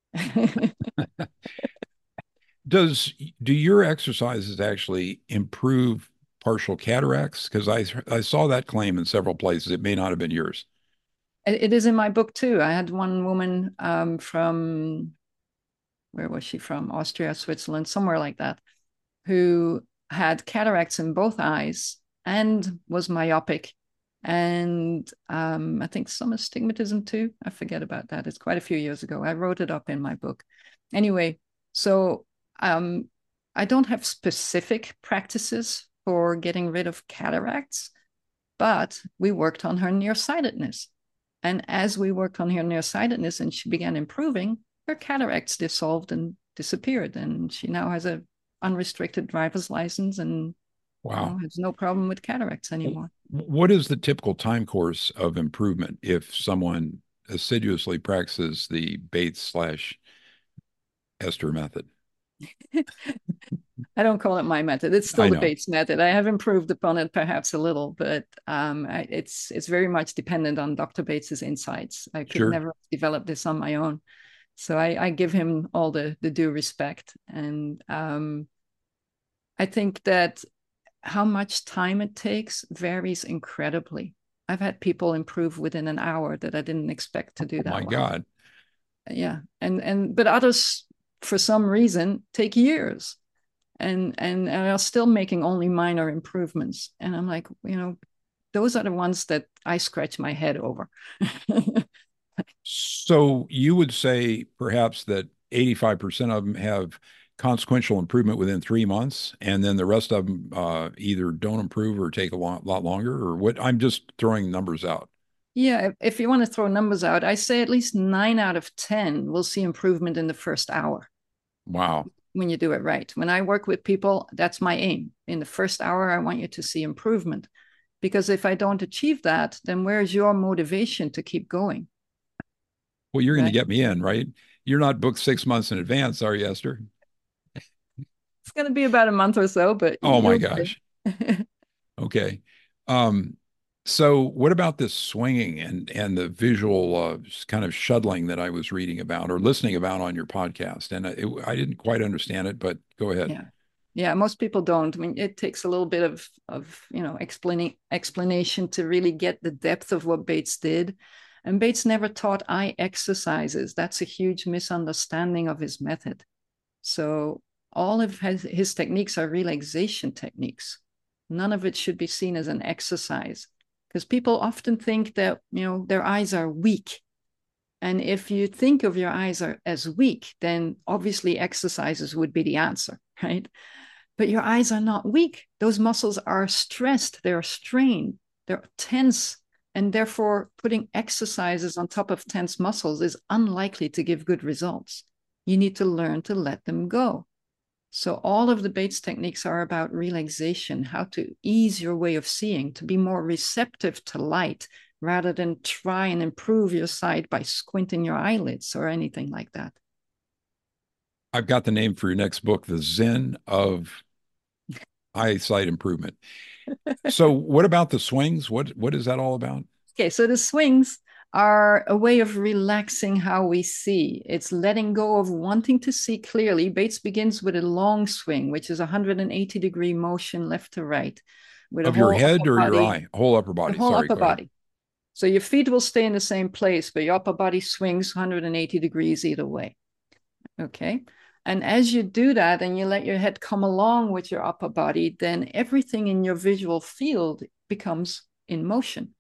Speaker 1: Does do your exercises actually improve partial cataracts? Because I I saw that claim in several places. It may not have been yours.
Speaker 2: It, it is in my book too. I had one woman um, from, where was she from? Austria, Switzerland, somewhere like that, who had cataracts in both eyes and was myopic, and um, I think some astigmatism too. I forget about that. It's quite a few years ago. I wrote it up in my book. Anyway, so um, I don't have specific practices for getting rid of cataracts, but we worked on her nearsightedness. And as we worked on her nearsightedness and she began improving, her cataracts dissolved and disappeared. And she now has a unrestricted driver's license and wow. you know, has no problem with cataracts anymore.
Speaker 1: What is the typical time course of improvement if someone assiduously practices the Bates slash Esther method?
Speaker 2: I don't call it my method. It's still the Bates method. I have improved upon it perhaps a little, but um, I, it's it's very much dependent on Doctor Bates's insights. I could sure. never develop this on my own. So I, I give him all the, the due respect. And um, I think that how much time it takes varies incredibly. I've had people improve within an hour that I didn't expect to do that.
Speaker 1: Oh my
Speaker 2: well.
Speaker 1: God.
Speaker 2: Yeah. And, and, but others, for some reason, take years and, and, and are still making only minor improvements. And I'm like, you know, those are the ones that I scratch my head over.
Speaker 1: So you would say perhaps that eighty-five percent of them have consequential improvement within three months, and then the rest of them uh, either don't improve or take a lot, lot longer, or what? I'm just throwing numbers out.
Speaker 2: Yeah, if, if you want to throw numbers out, I say at least nine out of ten will see improvement in the first hour
Speaker 1: Wow.
Speaker 2: when you do it right. When I work with people, that's my aim. In the first hour, I want you to see improvement. Because if I don't achieve that, then where's your motivation to keep going?
Speaker 1: Well, you're going to
Speaker 2: Right?
Speaker 1: get me in, right? You're not booked six months in advance, are you, Esther?
Speaker 2: It's going to be about a month or so, but
Speaker 1: Oh my
Speaker 2: you'll
Speaker 1: gosh.
Speaker 2: get
Speaker 1: Okay. Um, so what about this swinging and and the visual uh, kind of shuttling that I was reading about or listening about on your podcast? And it, I didn't quite understand it, but go ahead.
Speaker 2: Yeah. Yeah, most people don't. I mean, it takes a little bit of of you know explaining explanation to really get the depth of what Bates did. And Bates never taught eye exercises. That's a huge misunderstanding of his method. So all of his, his techniques are relaxation techniques. None of it should be seen as an exercise because people often think that you know their eyes are weak. And if you think of your eyes are, as weak, then obviously exercises would be the answer, right? But your eyes are not weak. Those muscles are stressed, they're strained, they're tense. And therefore, putting exercises on top of tense muscles is unlikely to give good results. You need to learn to let them go. So, all of the Bates techniques are about relaxation, how to ease your way of seeing, to be more receptive to light rather than try and improve your sight by squinting your eyelids or anything like that.
Speaker 1: I've got the name for your next book, The Zen of Eyesight Improvement. So what about the swings? What what is that all about?
Speaker 2: Okay, so the swings are a way of relaxing how we see. It's letting go of wanting to see clearly. Bates begins with a long swing, which is a one hundred eighty degree motion left to right with a
Speaker 1: Of your
Speaker 2: whole
Speaker 1: head
Speaker 2: upper
Speaker 1: or your
Speaker 2: body,
Speaker 1: eye? Whole upper
Speaker 2: the
Speaker 1: body.
Speaker 2: whole
Speaker 1: Sorry,
Speaker 2: upper
Speaker 1: go ahead.
Speaker 2: body. So your feet will stay in the same place, but your upper body swings one hundred eighty degrees either way. Okay. And as you do that and you let your head come along with your upper body, then everything in your visual field becomes in motion.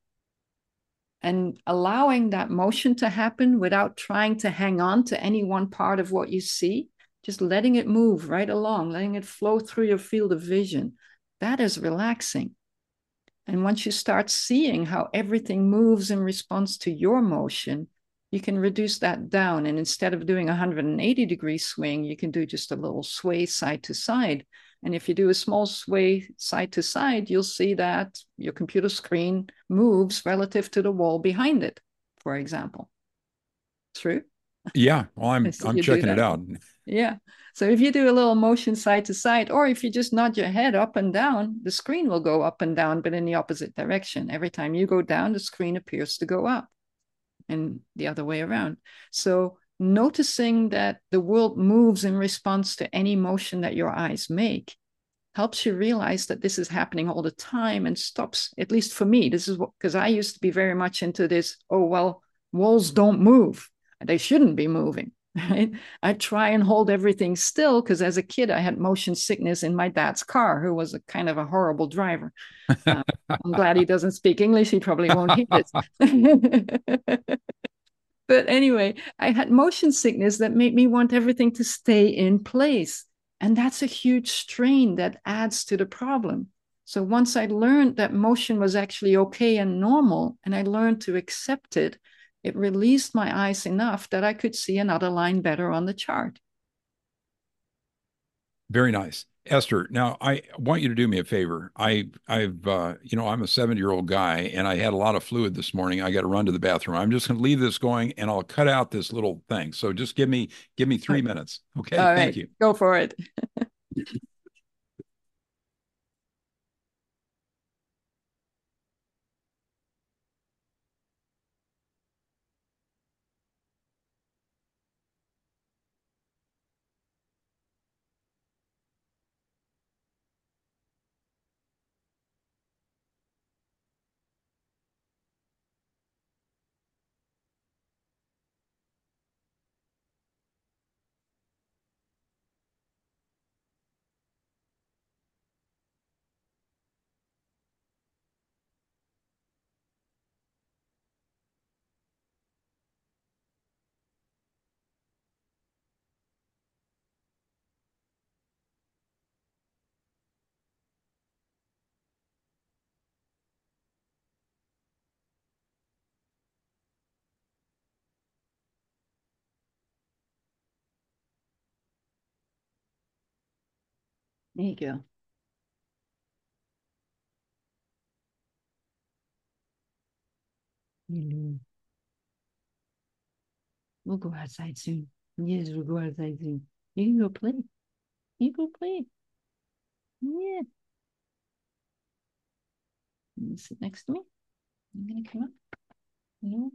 Speaker 2: And allowing that motion to happen without trying to hang on to any one part of what you see, just letting it move right along, letting it flow through your field of vision, that is relaxing. And once you start seeing how everything moves in response to your motion, you can reduce that down. And instead of doing a one hundred eighty degree swing, you can do just a little sway side to side. And if you do a small sway side to side, you'll see that your computer screen moves relative to the wall behind it, for example. True?
Speaker 1: Yeah, well, I'm
Speaker 2: So
Speaker 1: I'm
Speaker 2: you do
Speaker 1: checking it
Speaker 2: that.
Speaker 1: out.
Speaker 2: Yeah. So if you do a little motion side to side, or if you just nod your head up and down, the screen will go up and down, but in the opposite direction. Every time you go down, the screen appears to go up, and the other way around. So noticing that the world moves in response to any motion that your eyes make helps you realize that this is happening all the time and stops, at least for me. This is what, because I used to be very much into this, oh, well, walls don't move. They shouldn't be moving. Right? I try and hold everything still because as a kid, I had motion sickness in my dad's car, who was a kind of a horrible driver. Um, I'm glad he doesn't speak English. He probably won't hear this. But anyway, I had motion sickness that made me want everything to stay in place. And that's a huge strain that adds to the problem. So once I learned that motion was actually okay and normal, and I learned to accept it, it released my eyes enough that I could see another line better on the chart.
Speaker 1: Very nice. Esther, now I want you to do me a favor. I I've uh, you know, I'm a seventy-year-old guy and I had a lot of fluid this morning. I got to run to the bathroom. I'm just going to leave this going and I'll cut out this little thing. So just give me give me three minutes. Okay,
Speaker 2: All
Speaker 1: thank
Speaker 2: right,
Speaker 1: you.
Speaker 2: go for it. There you go. Hello. We'll go outside soon. Yes, we'll go outside soon. You can go play. You go play. Yeah. You sit next to me. I'm gonna come up. No.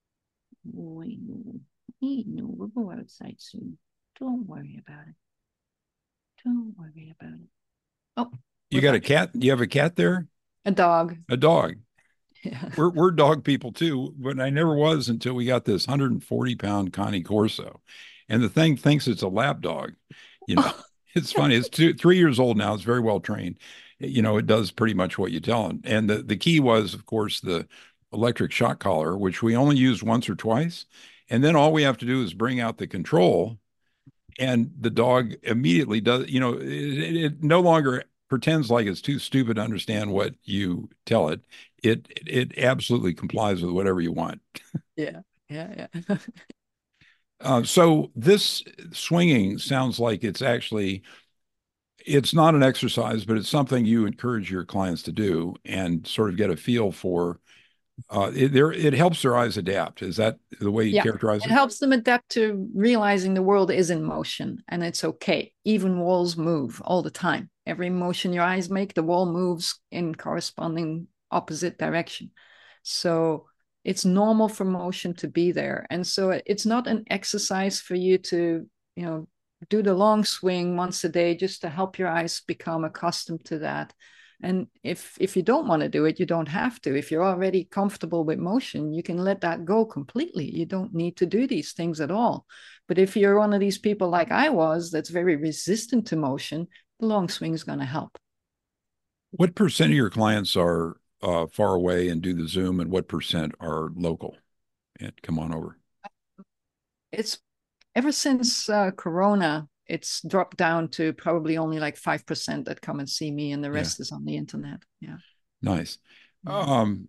Speaker 2: Wait, no. Wait, no. We'll go outside soon. Don't worry about it. Don't worry about it. Oh,
Speaker 1: You got a cat? You have a cat there?
Speaker 2: A dog.
Speaker 1: A dog.
Speaker 2: Yeah.
Speaker 1: We're we're dog people too, but I never was until we got this one hundred forty pound Connie Corso, and the thing thinks it's a lap dog. You know, it's funny. It's two, three years old now. It's very well trained. You know, it does pretty much what you tell it. And the the key was, of course, the electric shock collar, which we only used once or twice, and then all we have to do is bring out the control, and the dog immediately does. You know, it, it no longer pretends like it's too stupid to understand what you tell it. It it absolutely complies with whatever you want.
Speaker 2: Yeah, yeah, yeah.
Speaker 1: Uh, so this swinging sounds like it's actually it's not an exercise, but it's something you encourage your clients to do and sort of get a feel for. Uh, it, there, it helps their eyes adapt. Is that the way you
Speaker 2: Yeah,
Speaker 1: characterize
Speaker 2: it
Speaker 1: it?
Speaker 2: helps them adapt to realizing the world is in motion and it's okay. Even walls move all the time. Every motion your eyes make, the wall moves in corresponding opposite direction. So it's normal for motion to be there. And so it's not an exercise for you to, you know, do the long swing once a day just to help your eyes become accustomed to that. And if if you don't want to do it, you don't have to. If you're already comfortable with motion, you can let that go completely. You don't need to do these things at all. But if you're one of these people like I was, that's very resistant to motion, the long swing is going to help.
Speaker 1: What percent of your clients are uh, far away and do the Zoom, and what percent are local and come on over?
Speaker 2: It's ever since uh, Corona, it's dropped down to probably only like five percent that come and see me, and the
Speaker 1: Yeah.
Speaker 2: rest is on the internet. Yeah.
Speaker 1: Nice.
Speaker 2: Yeah.
Speaker 1: Um,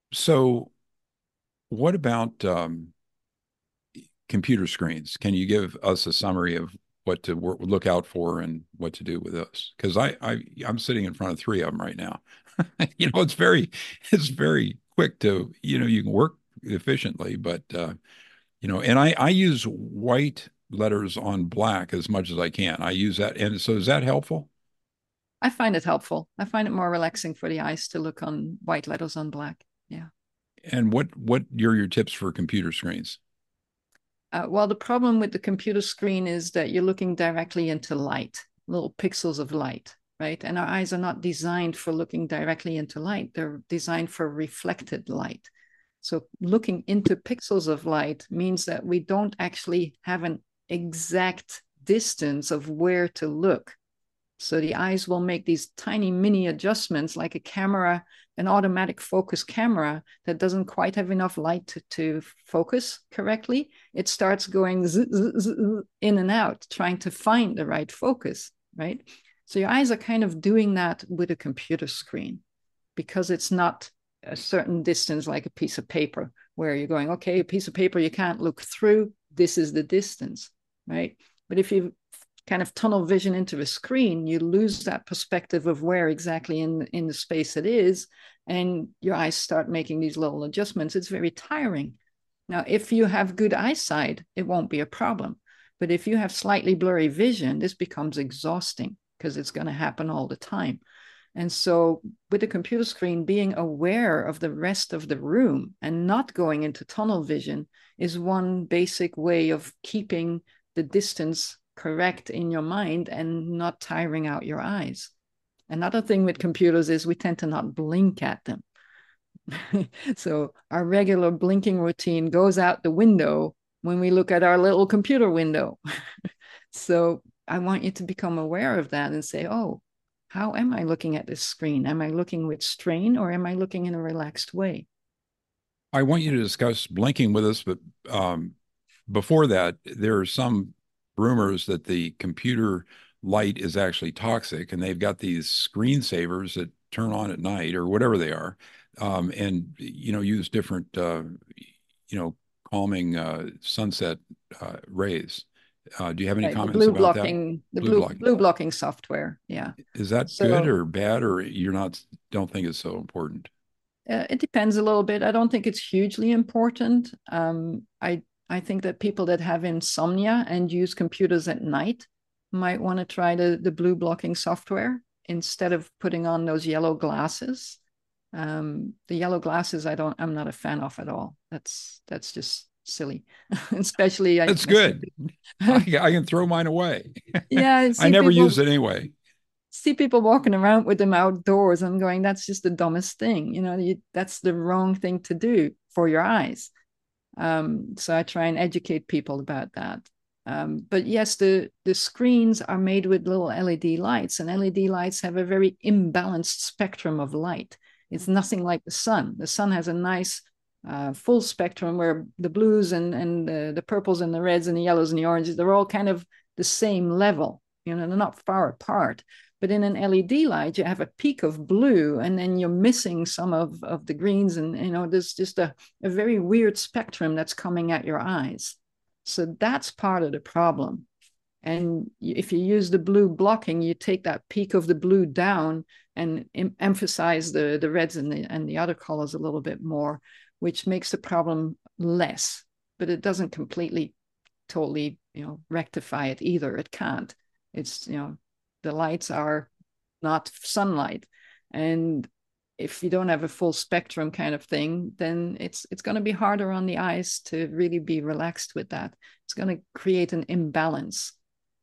Speaker 1: so what about um, computer screens? Can you give us a summary of what to work, look out for and what to do with those? Because I, I I'm sitting in front of three of them right now. You know, it's very it's very quick to, you know, you can work efficiently, but uh, you know, and I I use white letters on black as much as I can. I use that, and so is that helpful?
Speaker 2: I find it helpful. I find it more relaxing for the eyes to look on white letters on black. Yeah.
Speaker 1: And what what are your tips for computer screens?
Speaker 2: Uh, well, the problem with the computer screen is that you're looking directly into light, little pixels of light, right? And our eyes are not designed for looking directly into light. They're designed for reflected light. So looking into pixels of light means that we don't actually have an exact distance of where to look. So the eyes will make these tiny mini adjustments like a camera, an automatic focus camera that doesn't quite have enough light to, to focus correctly. It starts going z- z- z- in and out, trying to find the right focus, right? So your eyes are kind of doing that with a computer screen because it's not a certain distance like a piece of paper where you're going, okay, a piece of paper you can't look through. This is the distance, right? But if you kind of tunnel vision into a screen, you lose that perspective of where exactly in, in the space it is, and your eyes start making these little adjustments. It's very tiring. Now, if you have good eyesight, it won't be a problem. But if you have slightly blurry vision, this becomes exhausting because it's going to happen all the time. And so with the computer screen, being aware of the rest of the room and not going into tunnel vision is one basic way of keeping the distance correct in your mind and not tiring out your eyes. Another thing with computers is we tend to not blink at them. So our regular blinking routine goes out the window when we look at our little computer window. So I want you to become aware of that and say, oh, how am I looking at this screen? Am I looking with strain or am I looking in a relaxed way?
Speaker 1: I want you to discuss blinking with us, but um, before that, there are some rumors that the computer light is actually toxic, and they've got these screensavers that turn on at night or whatever they are, um, and you know use different uh, you know calming uh, sunset uh, rays. Uh, do you have any
Speaker 2: Right, the
Speaker 1: comments
Speaker 2: blue
Speaker 1: about that?
Speaker 2: blocking, the
Speaker 1: Blue
Speaker 2: blue
Speaker 1: blocking.
Speaker 2: blue blocking software. Yeah.
Speaker 1: Is that good
Speaker 2: So
Speaker 1: or bad, or you're not, don't think it's so important?
Speaker 2: uh, it depends a little bit. I don't think it's hugely important. Um, I I think that people that have insomnia and use computers at night might want to try the the blue blocking software instead of putting on those yellow glasses. Um, the yellow glasses, I don't, I'm not a fan of at all. That's that's just silly, especially I,
Speaker 1: That's
Speaker 2: I see
Speaker 1: good. I,
Speaker 2: people.
Speaker 1: I can throw mine away.
Speaker 2: Yeah, I
Speaker 1: I
Speaker 2: see
Speaker 1: never use
Speaker 2: people
Speaker 1: it anyway.
Speaker 2: see people walking around with them outdoors. I'm going, that's just the dumbest thing. You know, you, that's the wrong thing to do for your eyes. Um, so I try and educate people about that. Um, but yes, the, the screens are made with little L E D lights, and L E D lights have a very imbalanced spectrum of light. It's nothing like the sun. The sun has a nice uh, full spectrum where the blues and, and the, the purples and the reds and the yellows and the oranges, they're all kind of the same level. You know, they're not far apart. But in an L E D light, you have a peak of blue, and then you're missing some of, of the greens. And, you know, there's just a, a very weird spectrum that's coming at your eyes. So that's part of the problem. And if you use the blue blocking, you take that peak of the blue down and em- emphasize the, the reds and the, and the other colors a little bit more, which makes the problem less. But it doesn't completely, totally, you know, rectify it either. It can't. It's, you know, the lights are not sunlight. And if you don't have a full spectrum kind of thing, then it's it's going to be harder on the eyes to really be relaxed with that. It's going to create an imbalance.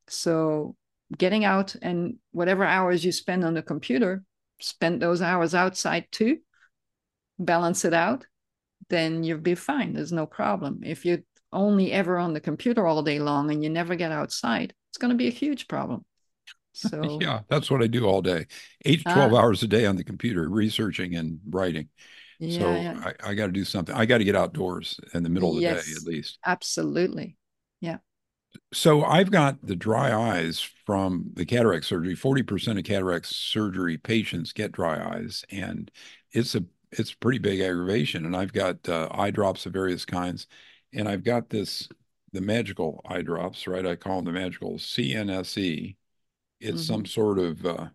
Speaker 2: So getting out and whatever hours you spend on the computer, spend those hours outside too, balance it out, then you'll be fine. There's no problem. If you're only ever on the computer all day long and you never get outside, it's going to be a huge problem. So,
Speaker 1: Yeah, that's what I do all day. Eight to twelve
Speaker 2: uh,
Speaker 1: hours a day on the computer, researching and writing.
Speaker 2: yeah,
Speaker 1: So
Speaker 2: yeah,
Speaker 1: I, I got to do something. I got to get outdoors in the middle of the day at
Speaker 2: yes,
Speaker 1: least.
Speaker 2: absolutely. Yeah.
Speaker 1: So I've got the dry eyes from the cataract surgery. forty percent of cataract surgery patients get dry eyes, and it's a it's pretty big aggravation. And I've got uh, eye drops of various kinds, and I've got this the magical eye drops, right? I call them the magical C N S E. It's some
Speaker 2: Mm-hmm.
Speaker 1: sort of uh,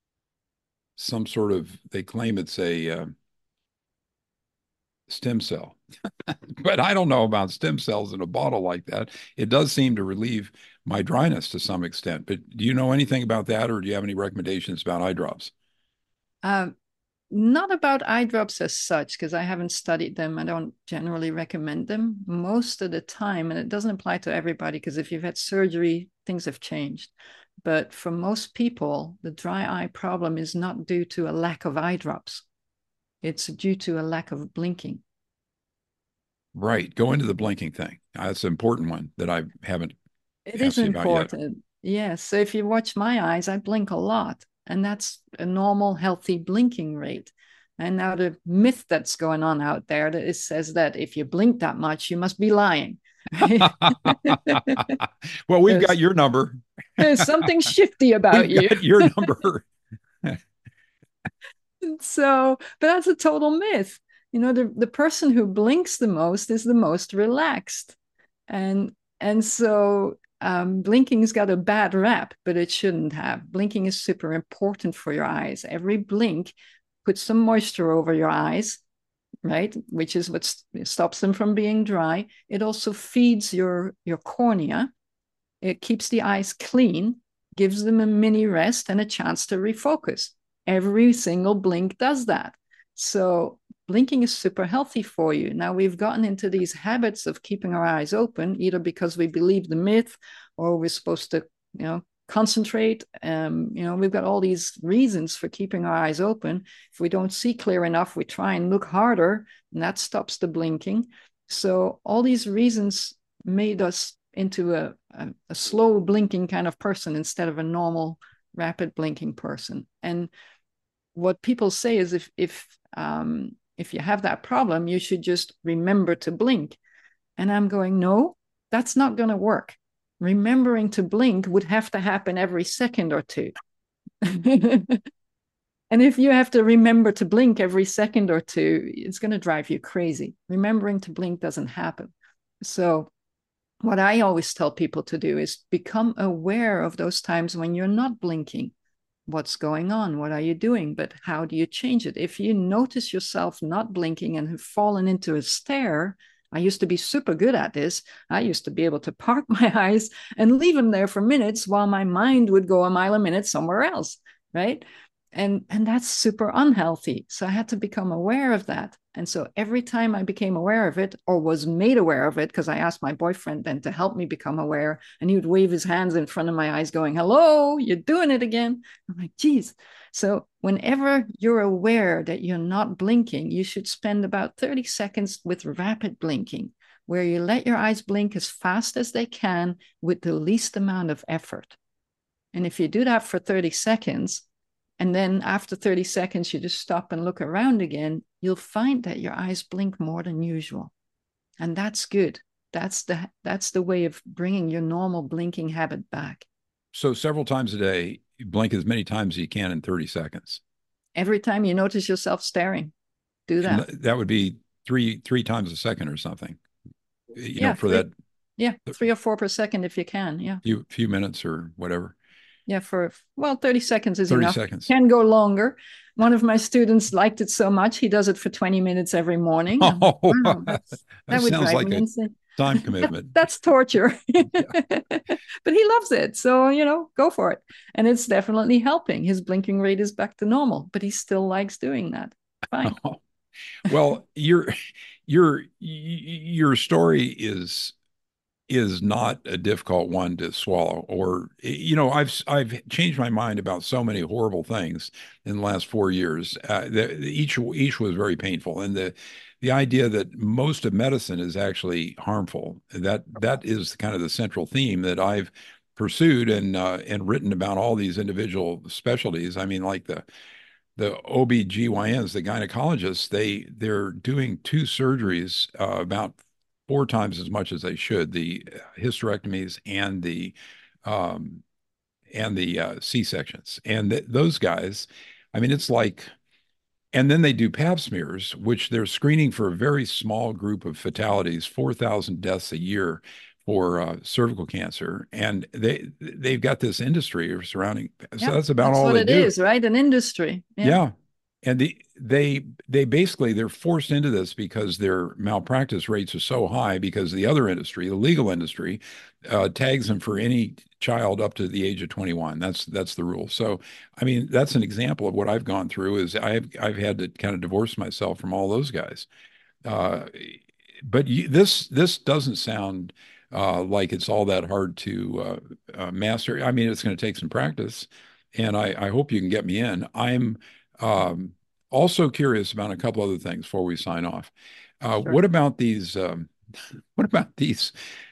Speaker 1: some sort of they claim it's a uh, stem cell, but I don't know about stem cells in a bottle like that. It does seem to relieve my dryness to some extent. But do you know anything about that, or do you have any recommendations about eye drops?
Speaker 2: Um, Not about eye drops as such, because I haven't studied them. I don't generally recommend them most of the time. And it doesn't apply to everybody, because if you've had surgery, things have changed. But for most people, the dry eye problem is not due to a lack of eye drops. It's due to a lack of blinking.
Speaker 1: Right. Go into the blinking thing. That's an important one that I haven't
Speaker 2: It is
Speaker 1: asked you about yet.
Speaker 2: important. Yes. So if you watch my eyes, I blink a lot, and that's a normal, healthy blinking rate. And now the myth that's going on out there that it says that if you blink that much, you must be lying.
Speaker 1: Well, we've got
Speaker 2: there's,
Speaker 1: your number.
Speaker 2: there's something shifty about
Speaker 1: We've
Speaker 2: you.
Speaker 1: got your number.
Speaker 2: So, but that's a total myth. You know, the, the person who blinks the most is the most relaxed. And and so um, blinking's got a bad rap, but it shouldn't have. Blinking is super important for your eyes. Every blink puts some moisture over your eyes, right? Which is what st- stops them from being dry. It also feeds your your cornea. It keeps the eyes clean, gives them a mini rest and a chance to refocus. Every single blink does that. So blinking is super healthy for you. Now we've gotten into these habits of keeping our eyes open, either because we believe the myth or we're supposed to, you know, concentrate. Um, you know, we've got all these reasons for keeping our eyes open. If we don't see clear enough, we try and look harder, and that stops the blinking. So all these reasons made us into a, a, a slow blinking kind of person instead of a normal rapid blinking person. And what people say is if if um, if you have that problem, you should just remember to blink. And I'm going, no, that's not going to work. Remembering to blink would have to happen every second or two. And if you have to remember to blink every second or two, it's going to drive you crazy. Remembering to blink doesn't happen. So what I always tell people to do is become aware of those times when you're not blinking. What's going on? What are you doing? But how do you change it? If you notice yourself not blinking and have fallen into a stare, I used to be super good at this. I used to be able to park my eyes and leave them there for minutes while my mind would go a mile a minute somewhere else, right? And, and that's super unhealthy. So I had to become aware of that. And so every time I became aware of it or was made aware of it, because I asked my boyfriend then to help me become aware, and he would wave his hands in front of my eyes going, hello, you're doing it again. I'm like, geez. So whenever you're aware that you're not blinking, you should spend about thirty seconds with rapid blinking, where you let your eyes blink as fast as they can with the least amount of effort. And if you do that for thirty seconds, and then after thirty seconds, you just stop and look around again, you'll find that your eyes blink more than usual. And that's good. That's the, that's the way of bringing your normal blinking habit back.
Speaker 1: So several times a day, you blink as many times as you can in thirty seconds.
Speaker 2: Every time you notice yourself staring, do that.
Speaker 1: And that would be three three times a second or something, you
Speaker 2: yeah,
Speaker 1: know, for
Speaker 2: three,
Speaker 1: that.
Speaker 2: Yeah, three or four per second if you can. Yeah.
Speaker 1: Few, few minutes or whatever.
Speaker 2: Yeah, for, well, thirty seconds is
Speaker 1: thirty
Speaker 2: enough.
Speaker 1: seconds.
Speaker 2: Can go longer. One of my students liked it so much, he does it for twenty minutes every morning.
Speaker 1: Oh,
Speaker 2: Like, wow,
Speaker 1: that
Speaker 2: that would
Speaker 1: sounds
Speaker 2: drive
Speaker 1: like
Speaker 2: me
Speaker 1: a
Speaker 2: insane.
Speaker 1: time
Speaker 2: That,
Speaker 1: commitment.
Speaker 2: that's torture. But he loves it. So, you know, go for it. And it's definitely helping. His blinking rate is back to normal, but he still likes doing that. Fine.
Speaker 1: Oh. Well, your your your story is is not a difficult one to swallow. Or, you know, I've I've changed my mind about so many horrible things in the last four years. Uh, the, each each was very painful, and the the idea that most of medicine is actually harmful, that that is kind of the central theme that I've pursued and uh, and written about all these individual specialties. I mean, like the the O B G Y Ns, the gynecologists, they they're doing two surgeries uh, about four times as much as they should, the hysterectomies and the um, and the uh, C-sections. And th those guys, I mean, it's like, and then they do pap smears, which they're screening for a very small group of fatalities, four thousand deaths a year for uh, cervical cancer. And they they've got this industry surrounding. So
Speaker 2: Yeah,
Speaker 1: that's about
Speaker 2: that's
Speaker 1: all
Speaker 2: what
Speaker 1: they
Speaker 2: it
Speaker 1: do.
Speaker 2: is, right? An industry. Yeah.
Speaker 1: Yeah. And the, they they basically they're forced into this because their malpractice rates are so high because the other industry, the legal industry, uh, tags them for any child up to the age of twenty-one. That's that's the rule. So, I mean, that's an example of what I've gone through. Is I've I've had to kind of divorce myself from all those guys. Uh, but you, this this doesn't sound uh, like it's all that hard to uh, uh, master. I mean, it's going to take some practice, and I, I hope you can get me in. I'm um, also curious about a couple other things before we sign off. Uh,
Speaker 2: Sure.
Speaker 1: what about these? Um, what about these?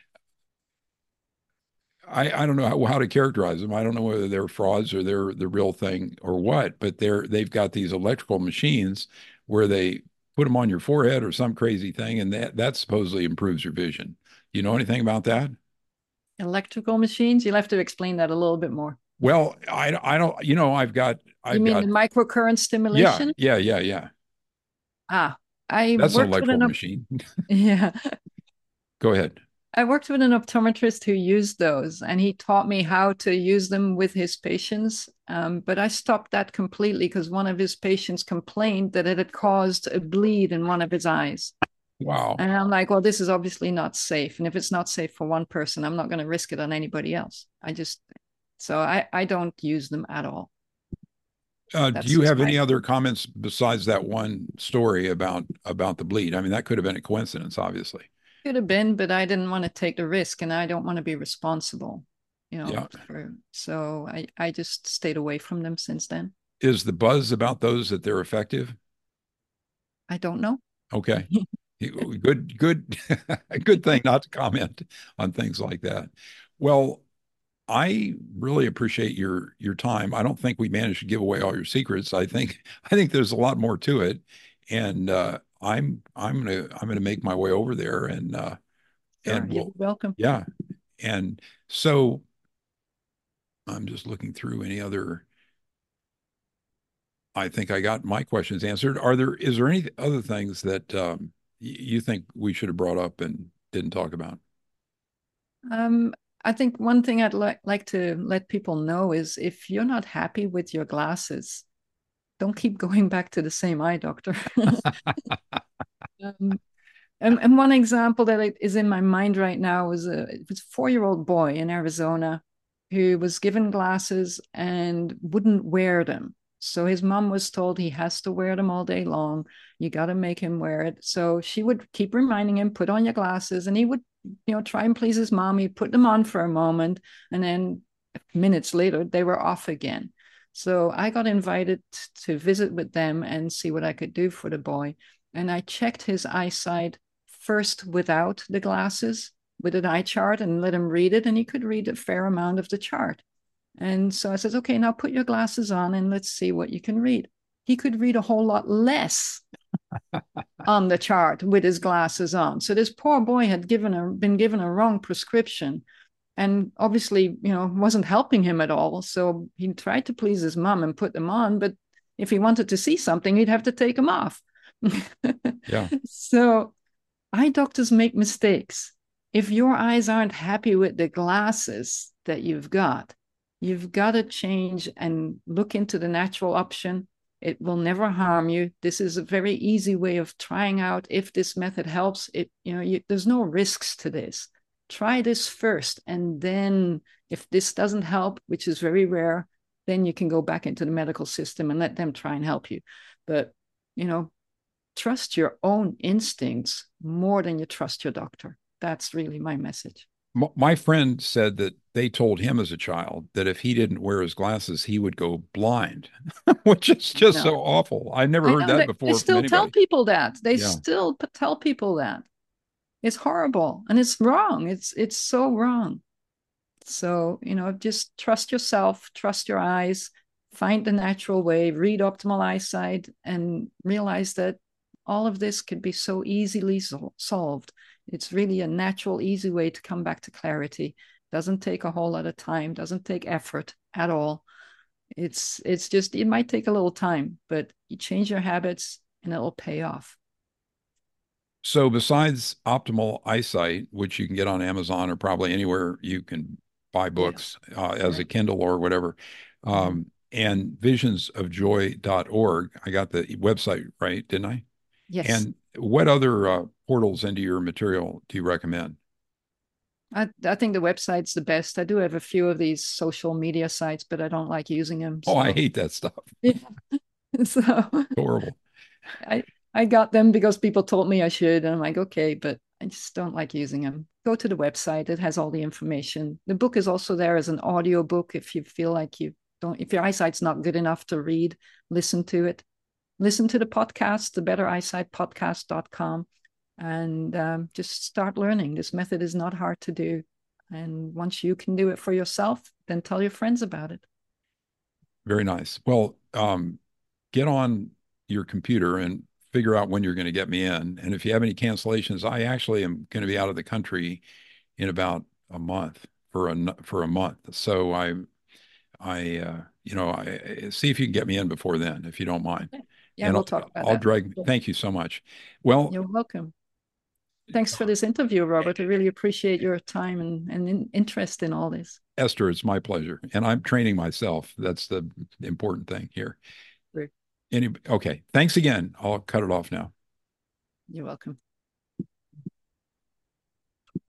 Speaker 1: I, I don't know how, how to characterize them. I don't know whether they're frauds or they're the real thing or what, but they're they've got these electrical machines where they put them on your forehead or some crazy thing, and that that supposedly improves your vision. You know anything about that?
Speaker 2: Electrical machines? You'll have to explain that a little bit more.
Speaker 1: Well, I I don't. You know, I've got
Speaker 2: You
Speaker 1: I've
Speaker 2: mean
Speaker 1: got
Speaker 2: the microcurrent
Speaker 1: yeah
Speaker 2: stimulation?
Speaker 1: yeah yeah yeah.
Speaker 2: Ah, I
Speaker 1: That's an
Speaker 2: worked with
Speaker 1: electrical
Speaker 2: an op-
Speaker 1: machine.
Speaker 2: yeah,
Speaker 1: Go ahead.
Speaker 2: I worked with an optometrist who used those, and he taught me how to use them with his patients. Um, but I stopped that completely because one of his patients complained that it had caused a bleed in one of his eyes.
Speaker 1: Wow.
Speaker 2: And I'm like, well, this is obviously not safe. And if it's not safe for one person, I'm not going to risk it on anybody else. I just, so I, I don't use them at all.
Speaker 1: Uh, do
Speaker 2: That's
Speaker 1: you
Speaker 2: just
Speaker 1: have
Speaker 2: my,
Speaker 1: any other comments besides that one story about about the bleed? I mean, that could have been a coincidence, obviously.
Speaker 2: could have been, but I didn't want to take the risk and I don't want to be responsible, you know,
Speaker 1: Yeah.
Speaker 2: for, so I, I just stayed away from them since then.
Speaker 1: Is the buzz about those that they're effective?
Speaker 2: I don't know.
Speaker 1: Okay. Good, good, good thing not to comment on things like that. Well, I really appreciate your your time. I don't think we managed to give away all your secrets. I think I think there's a lot more to it, and uh, I'm I'm gonna I'm gonna make my way over there, and uh,
Speaker 2: Sure.
Speaker 1: and
Speaker 2: You're
Speaker 1: we'll
Speaker 2: welcome.
Speaker 1: yeah. And so I'm just looking through any other. I think I got my questions answered. Are there is there any other things that um, y- you think we should have brought up and didn't talk about?
Speaker 2: Um, I think one thing I'd like like to let people know is if you're not happy with your glasses, don't keep going back to the same eye doctor. um, and, and one example that is in my mind right now was a, it was a four-year-old boy in Arizona who was given glasses and wouldn't wear them. So his mom was told he has to wear them all day long. You got to make him wear it. So she would keep reminding him, put on your glasses, and he would, you know, try and please his mom. He'd put them on for a moment, and then minutes later, they were off again. So I got invited to visit with them and see what I could do for the boy. And I checked his eyesight first without the glasses with an eye chart and let him read it. And he could read a fair amount of the chart. And so I said, okay, now put your glasses on and let's see what you can read. He could read a whole lot less on the chart with his glasses on. So this poor boy had given a, been given a wrong prescription and obviously, you know, wasn't helping him at all. So he tried to please his mom and put them on. But if he wanted to see something, he'd have to take them off.
Speaker 1: Yeah.
Speaker 2: So eye doctors make mistakes. If your eyes aren't happy with the glasses that you've got, you've got to change and look into the natural option. It will never harm you. This is a very easy way of trying out if this method helps. It, you know, you, there's no risks to this. Try this first, and then if this doesn't help, which is very rare, then you can go back into the medical system and let them try and help you. But, you know, trust your own instincts more than you trust your doctor. That's really my message.
Speaker 1: My friend said that they told him as a child that if he didn't wear his glasses, he would go blind, which is just
Speaker 2: No,
Speaker 1: so awful. I never
Speaker 2: I
Speaker 1: heard
Speaker 2: know
Speaker 1: that
Speaker 2: they, they
Speaker 1: before from
Speaker 2: still tell
Speaker 1: anybody.
Speaker 2: people that. They
Speaker 1: Yeah.
Speaker 2: still tell people that. It's horrible and it's wrong. It's it's so wrong. So, you know, just trust yourself, trust your eyes, find the natural way, read Optimal Eyesight, and realize that all of this could be so easily sol- solved. It's really a natural, easy way to come back to clarity. Doesn't take a whole lot of time, doesn't take effort at all. It's it's just it might take a little time, but you change your habits and it'll pay off.
Speaker 1: So besides Optimal Eyesight, which you can get on Amazon or probably anywhere you can buy
Speaker 2: Yes,
Speaker 1: books uh, as a
Speaker 2: correct.
Speaker 1: Kindle or whatever,
Speaker 2: Mm-hmm.
Speaker 1: um, and visions of joy dot org, I got the website right, didn't I?
Speaker 2: Yes.
Speaker 1: And what other uh, portals into your material do you recommend?
Speaker 2: I, I think the website's the best. I do have a few of these social media sites, but I don't like using them.
Speaker 1: Oh, I
Speaker 2: So,
Speaker 1: hate that stuff.
Speaker 2: yeah. So
Speaker 1: Horrible.
Speaker 2: I I got them because people told me I should, and I'm like, okay, but I just don't like using them. Go to the website; it has all the information. The book is also there as an audio book if you feel like you don't, if your eyesight's not good enough to read, listen to it. Listen to the podcast, the better eyesight podcast dot com, and um, just start learning. This method is not hard to do. And once you can do it for yourself, then tell your friends about it.
Speaker 1: Very nice. Well, um, get on your computer and figure out when you're going to get me in. And if you have any cancellations, I actually am going to be out of the country in about a month for a for a month. So I I uh, you know I see if you can get me in before then, if you don't mind.
Speaker 2: Yeah,
Speaker 1: And
Speaker 2: we'll
Speaker 1: I'll,
Speaker 2: talk about
Speaker 1: I'll
Speaker 2: that.
Speaker 1: drag. Thank you so much. Well,
Speaker 2: You're welcome. Thanks for this interview, Robert. I really appreciate your time and, and in, interest in all this.
Speaker 1: Esther, it's my pleasure, and I'm training myself. That's the important thing here.
Speaker 2: Great.
Speaker 1: Any okay? Thanks again. I'll cut it off now.
Speaker 2: You're welcome.